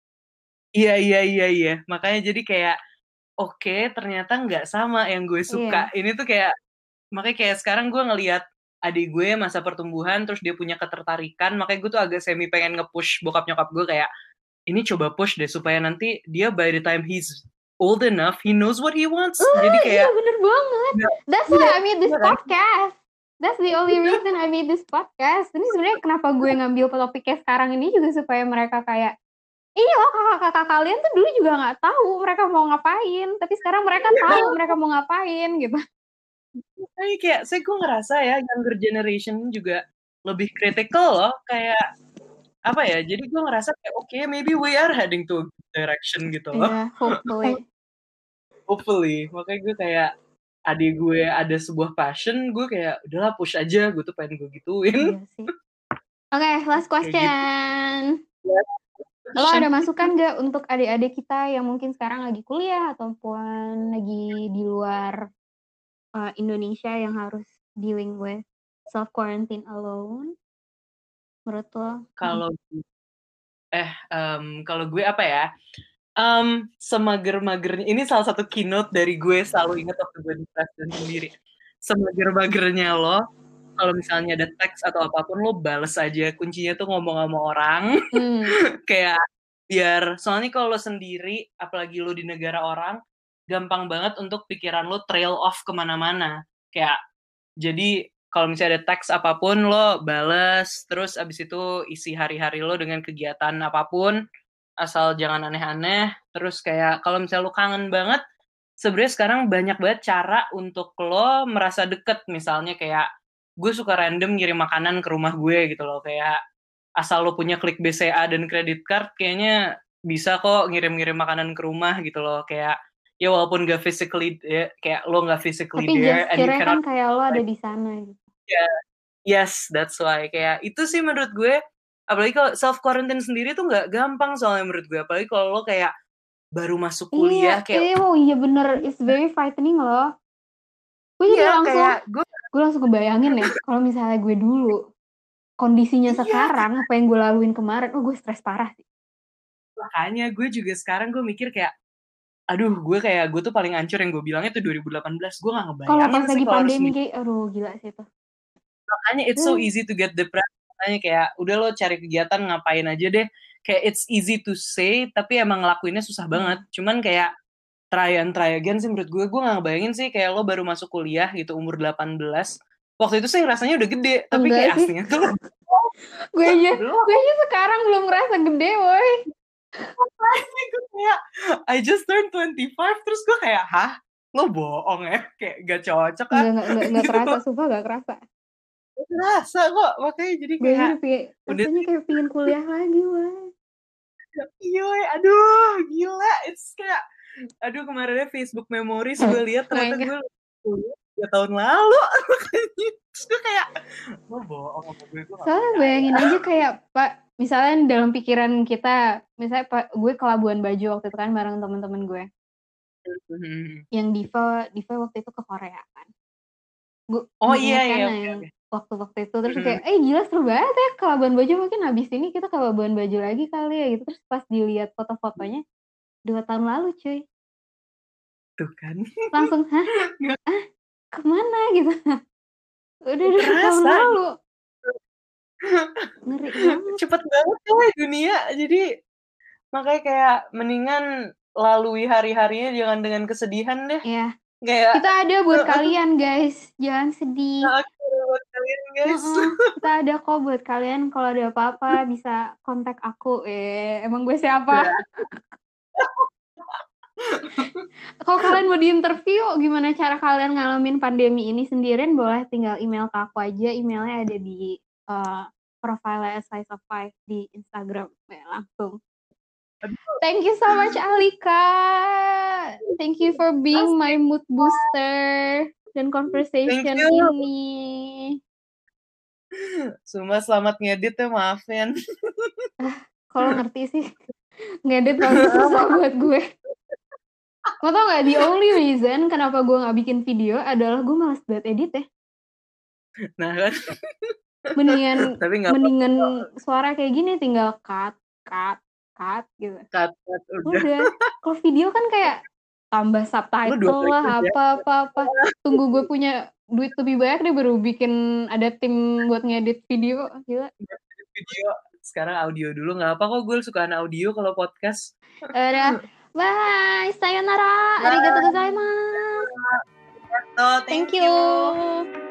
Iya iya iya iya. Makanya jadi kayak oke okay, ternyata nggak sama yang gue suka. Iya. Ini tuh kayak makanya kayak sekarang gue ngelihat adik gue masa pertumbuhan terus dia punya ketertarikan, makanya gue tuh agak semi pengen nge-push bokap nyokap gue kayak ini coba push deh supaya nanti dia by the time he's old enough he knows what he wants. Uh, Jadi iya kayak bener banget. ya, That's iya, why I made this iya kan? podcast. That's the only reason I made this podcast. Ini sebenarnya kenapa gue ngambil topiknya sekarang ini juga supaya mereka kayak ini loh kakak-kakak kalian tuh dulu juga nggak tahu mereka mau ngapain, tapi sekarang mereka tahu mereka mau ngapain gitu. Tapi kayak saya gue ngerasa ya younger generation juga lebih critical loh kayak apa ya? Jadi gue ngerasa kayak oke okay, maybe we are heading to a direction gitu loh. Yeah, hopefully. Hopefully. Makanya gue kayak adik gue ada sebuah passion, gue kayak udahlah push aja, gue tuh pengen gue gituin. Iya sih. Oke, okay, last question. Gitu. Lo ada masukan gak untuk adik-adik kita yang mungkin sekarang lagi kuliah ataupun lagi di luar uh, Indonesia yang harus dealing with self quarantine alone? Menurut lo? Kalau eh um, kalau gue apa ya? Um, semager-magernya ini salah satu keynote dari gue selalu ingat waktu gue di presiden sendiri. Semager-magernya lo, kalau misalnya ada teks atau apapun lo bales aja. Kuncinya tuh ngomong sama orang. Hmm. Kayak biar soalnya kalau lo sendiri, apalagi lo di negara orang, gampang banget untuk pikiran lo trail off kemana-mana. Kayak jadi kalau misalnya ada teks apapun lo bales, terus abis itu isi hari-hari lo dengan kegiatan apapun, asal jangan aneh-aneh. Terus kayak kalau misalnya lo kangen banget, sebenarnya sekarang banyak banget cara untuk lo merasa deket. Misalnya kayak gue suka random ngirim makanan ke rumah gue gitu loh. Kayak asal lo punya klik B C A dan credit card, kayaknya bisa kok ngirim-ngirim makanan ke rumah gitu loh. Kayak ya walaupun gak physically ya, kayak lo gak physically Tapi there and you gesture-nya kan cannot kayak lo ada di sana gitu. yeah, yes that's why kayak itu sih menurut gue. Apalagi kalau self quarantine sendiri tuh nggak gampang soalnya menurut gue. Apalagi kalau lo kayak baru masuk kuliah iya, kayak iya, oh iya bener, it's very frightening loh. Gue iya, jadi langsung, kayak gue gue langsung kebayangin ya, kalau misalnya gue dulu kondisinya iya, sekarang, apa yang gue laluin kemarin, oh gue stres parah sih. makanya gue juga sekarang gue mikir kayak aduh gue kayak gue tuh paling hancur yang gue bilangnya tuh dua ribu delapan belas. Gue gak Kalau ngebayangin pas sih lagi kalau harus pandemi nih. kayak, aduh gila sih itu. Makanya it's so easy to get depressed. Makanya kayak udah lo cari kegiatan ngapain aja deh. Kayak it's easy to say tapi emang ngelakuinnya susah banget. Hmm. Cuman kayak try and try again sih menurut gue. Gue gak ngebayangin sih kayak lo baru masuk kuliah gitu umur delapan belas. Waktu itu sih rasanya udah gede. Tapi Enggak kayak sih. aslinya tuh gue aja, gue aja sekarang belum ngerasa gede woy. Gue kayak I just turned twenty-five. Terus gue kayak hah? Lo bohong ya? Kayak gak cocok kan? Enggak, enggak, enggak gitu. kerasa, sumpah gak kerasa. Kerasa kok. Makanya jadi Gue kayak aja udah rasanya kayak pengen kuliah lagi woy. iya, aduh gila. It's kayak aduh kemarinnya Facebook Memories gue lihat ternyata gue kuliah tiga tahun lalu. Terus gue kayak lo bohong sama gue. Gue soalnya bayangin aja kayak Pak, misalnya dalam pikiran kita, misalnya Pak, gue ke Labuan Bajo waktu itu kan bareng teman-teman gue. Yang Diva, Diva waktu itu ke Korea kan. Gu Oh, iya diinget kan iya, oke yang oke. waktu-waktu itu, terus kayak, Mhm. "Eh, gila seru banget ya ke Labuan Bajo, mungkin habis ini kita ke Labuan Bajo lagi kali ya," gitu. Terus pas dilihat foto-fotonya, dua tahun lalu cuy. Tuh kan. Langsung, "Hah? Nggak Ah, ke mana?" Gitu. Udah nggak dua tahun kerasa lalu. gitu. Ngeri banget. Cepet banget coy dunia, jadi makanya kayak mendingan lalui hari-harinya jangan dengan kesedihan deh. Iya. Kayak Kita ada buat heeh. kalian guys, jangan sedih. Heeh, kita ada buat kalian guys. Heeh, kita ada kok buat kalian kalau ada apa-apa bisa kontak aku. Eh, emang gue siapa? Iya. Kalau kalian mau diinterview, gimana cara kalian ngalamin pandemi ini sendirian, boleh tinggal email ke aku aja, emailnya ada di, eee, profile-nya A Slice of Life di Instagram, ya langsung. Aduh. Thank you so much Alika, thank you for being my Asik. mood booster dan Thank conversation you. ini. Sumpah selamat ngedit ya, maafin. Ah, kok lo ngerti sih, ngedit paling susah buat gue. Lo tau nggak, the only reason kenapa gue nggak bikin video adalah gue males banget editnya. Nah kan. Mendingan Tapi nggak apa-apa mendingan kok. suara kayak gini tinggal cut cut cut gitu. Cut cut, udah. Udah, kalau video kan kayak tambah Lu dua subtitle kali lah, kerja. apa apa apa. Tunggu gue punya duit lebih banyak deh baru bikin ada tim buat ngedit video, gila. Ngedit video, sekarang audio dulu, nggak apa kok gue sukaan audio kalau podcast. Ya udah, bye, sayonara, Bye. arigatou gozaimasu. Arigatou, Thank thank you. you.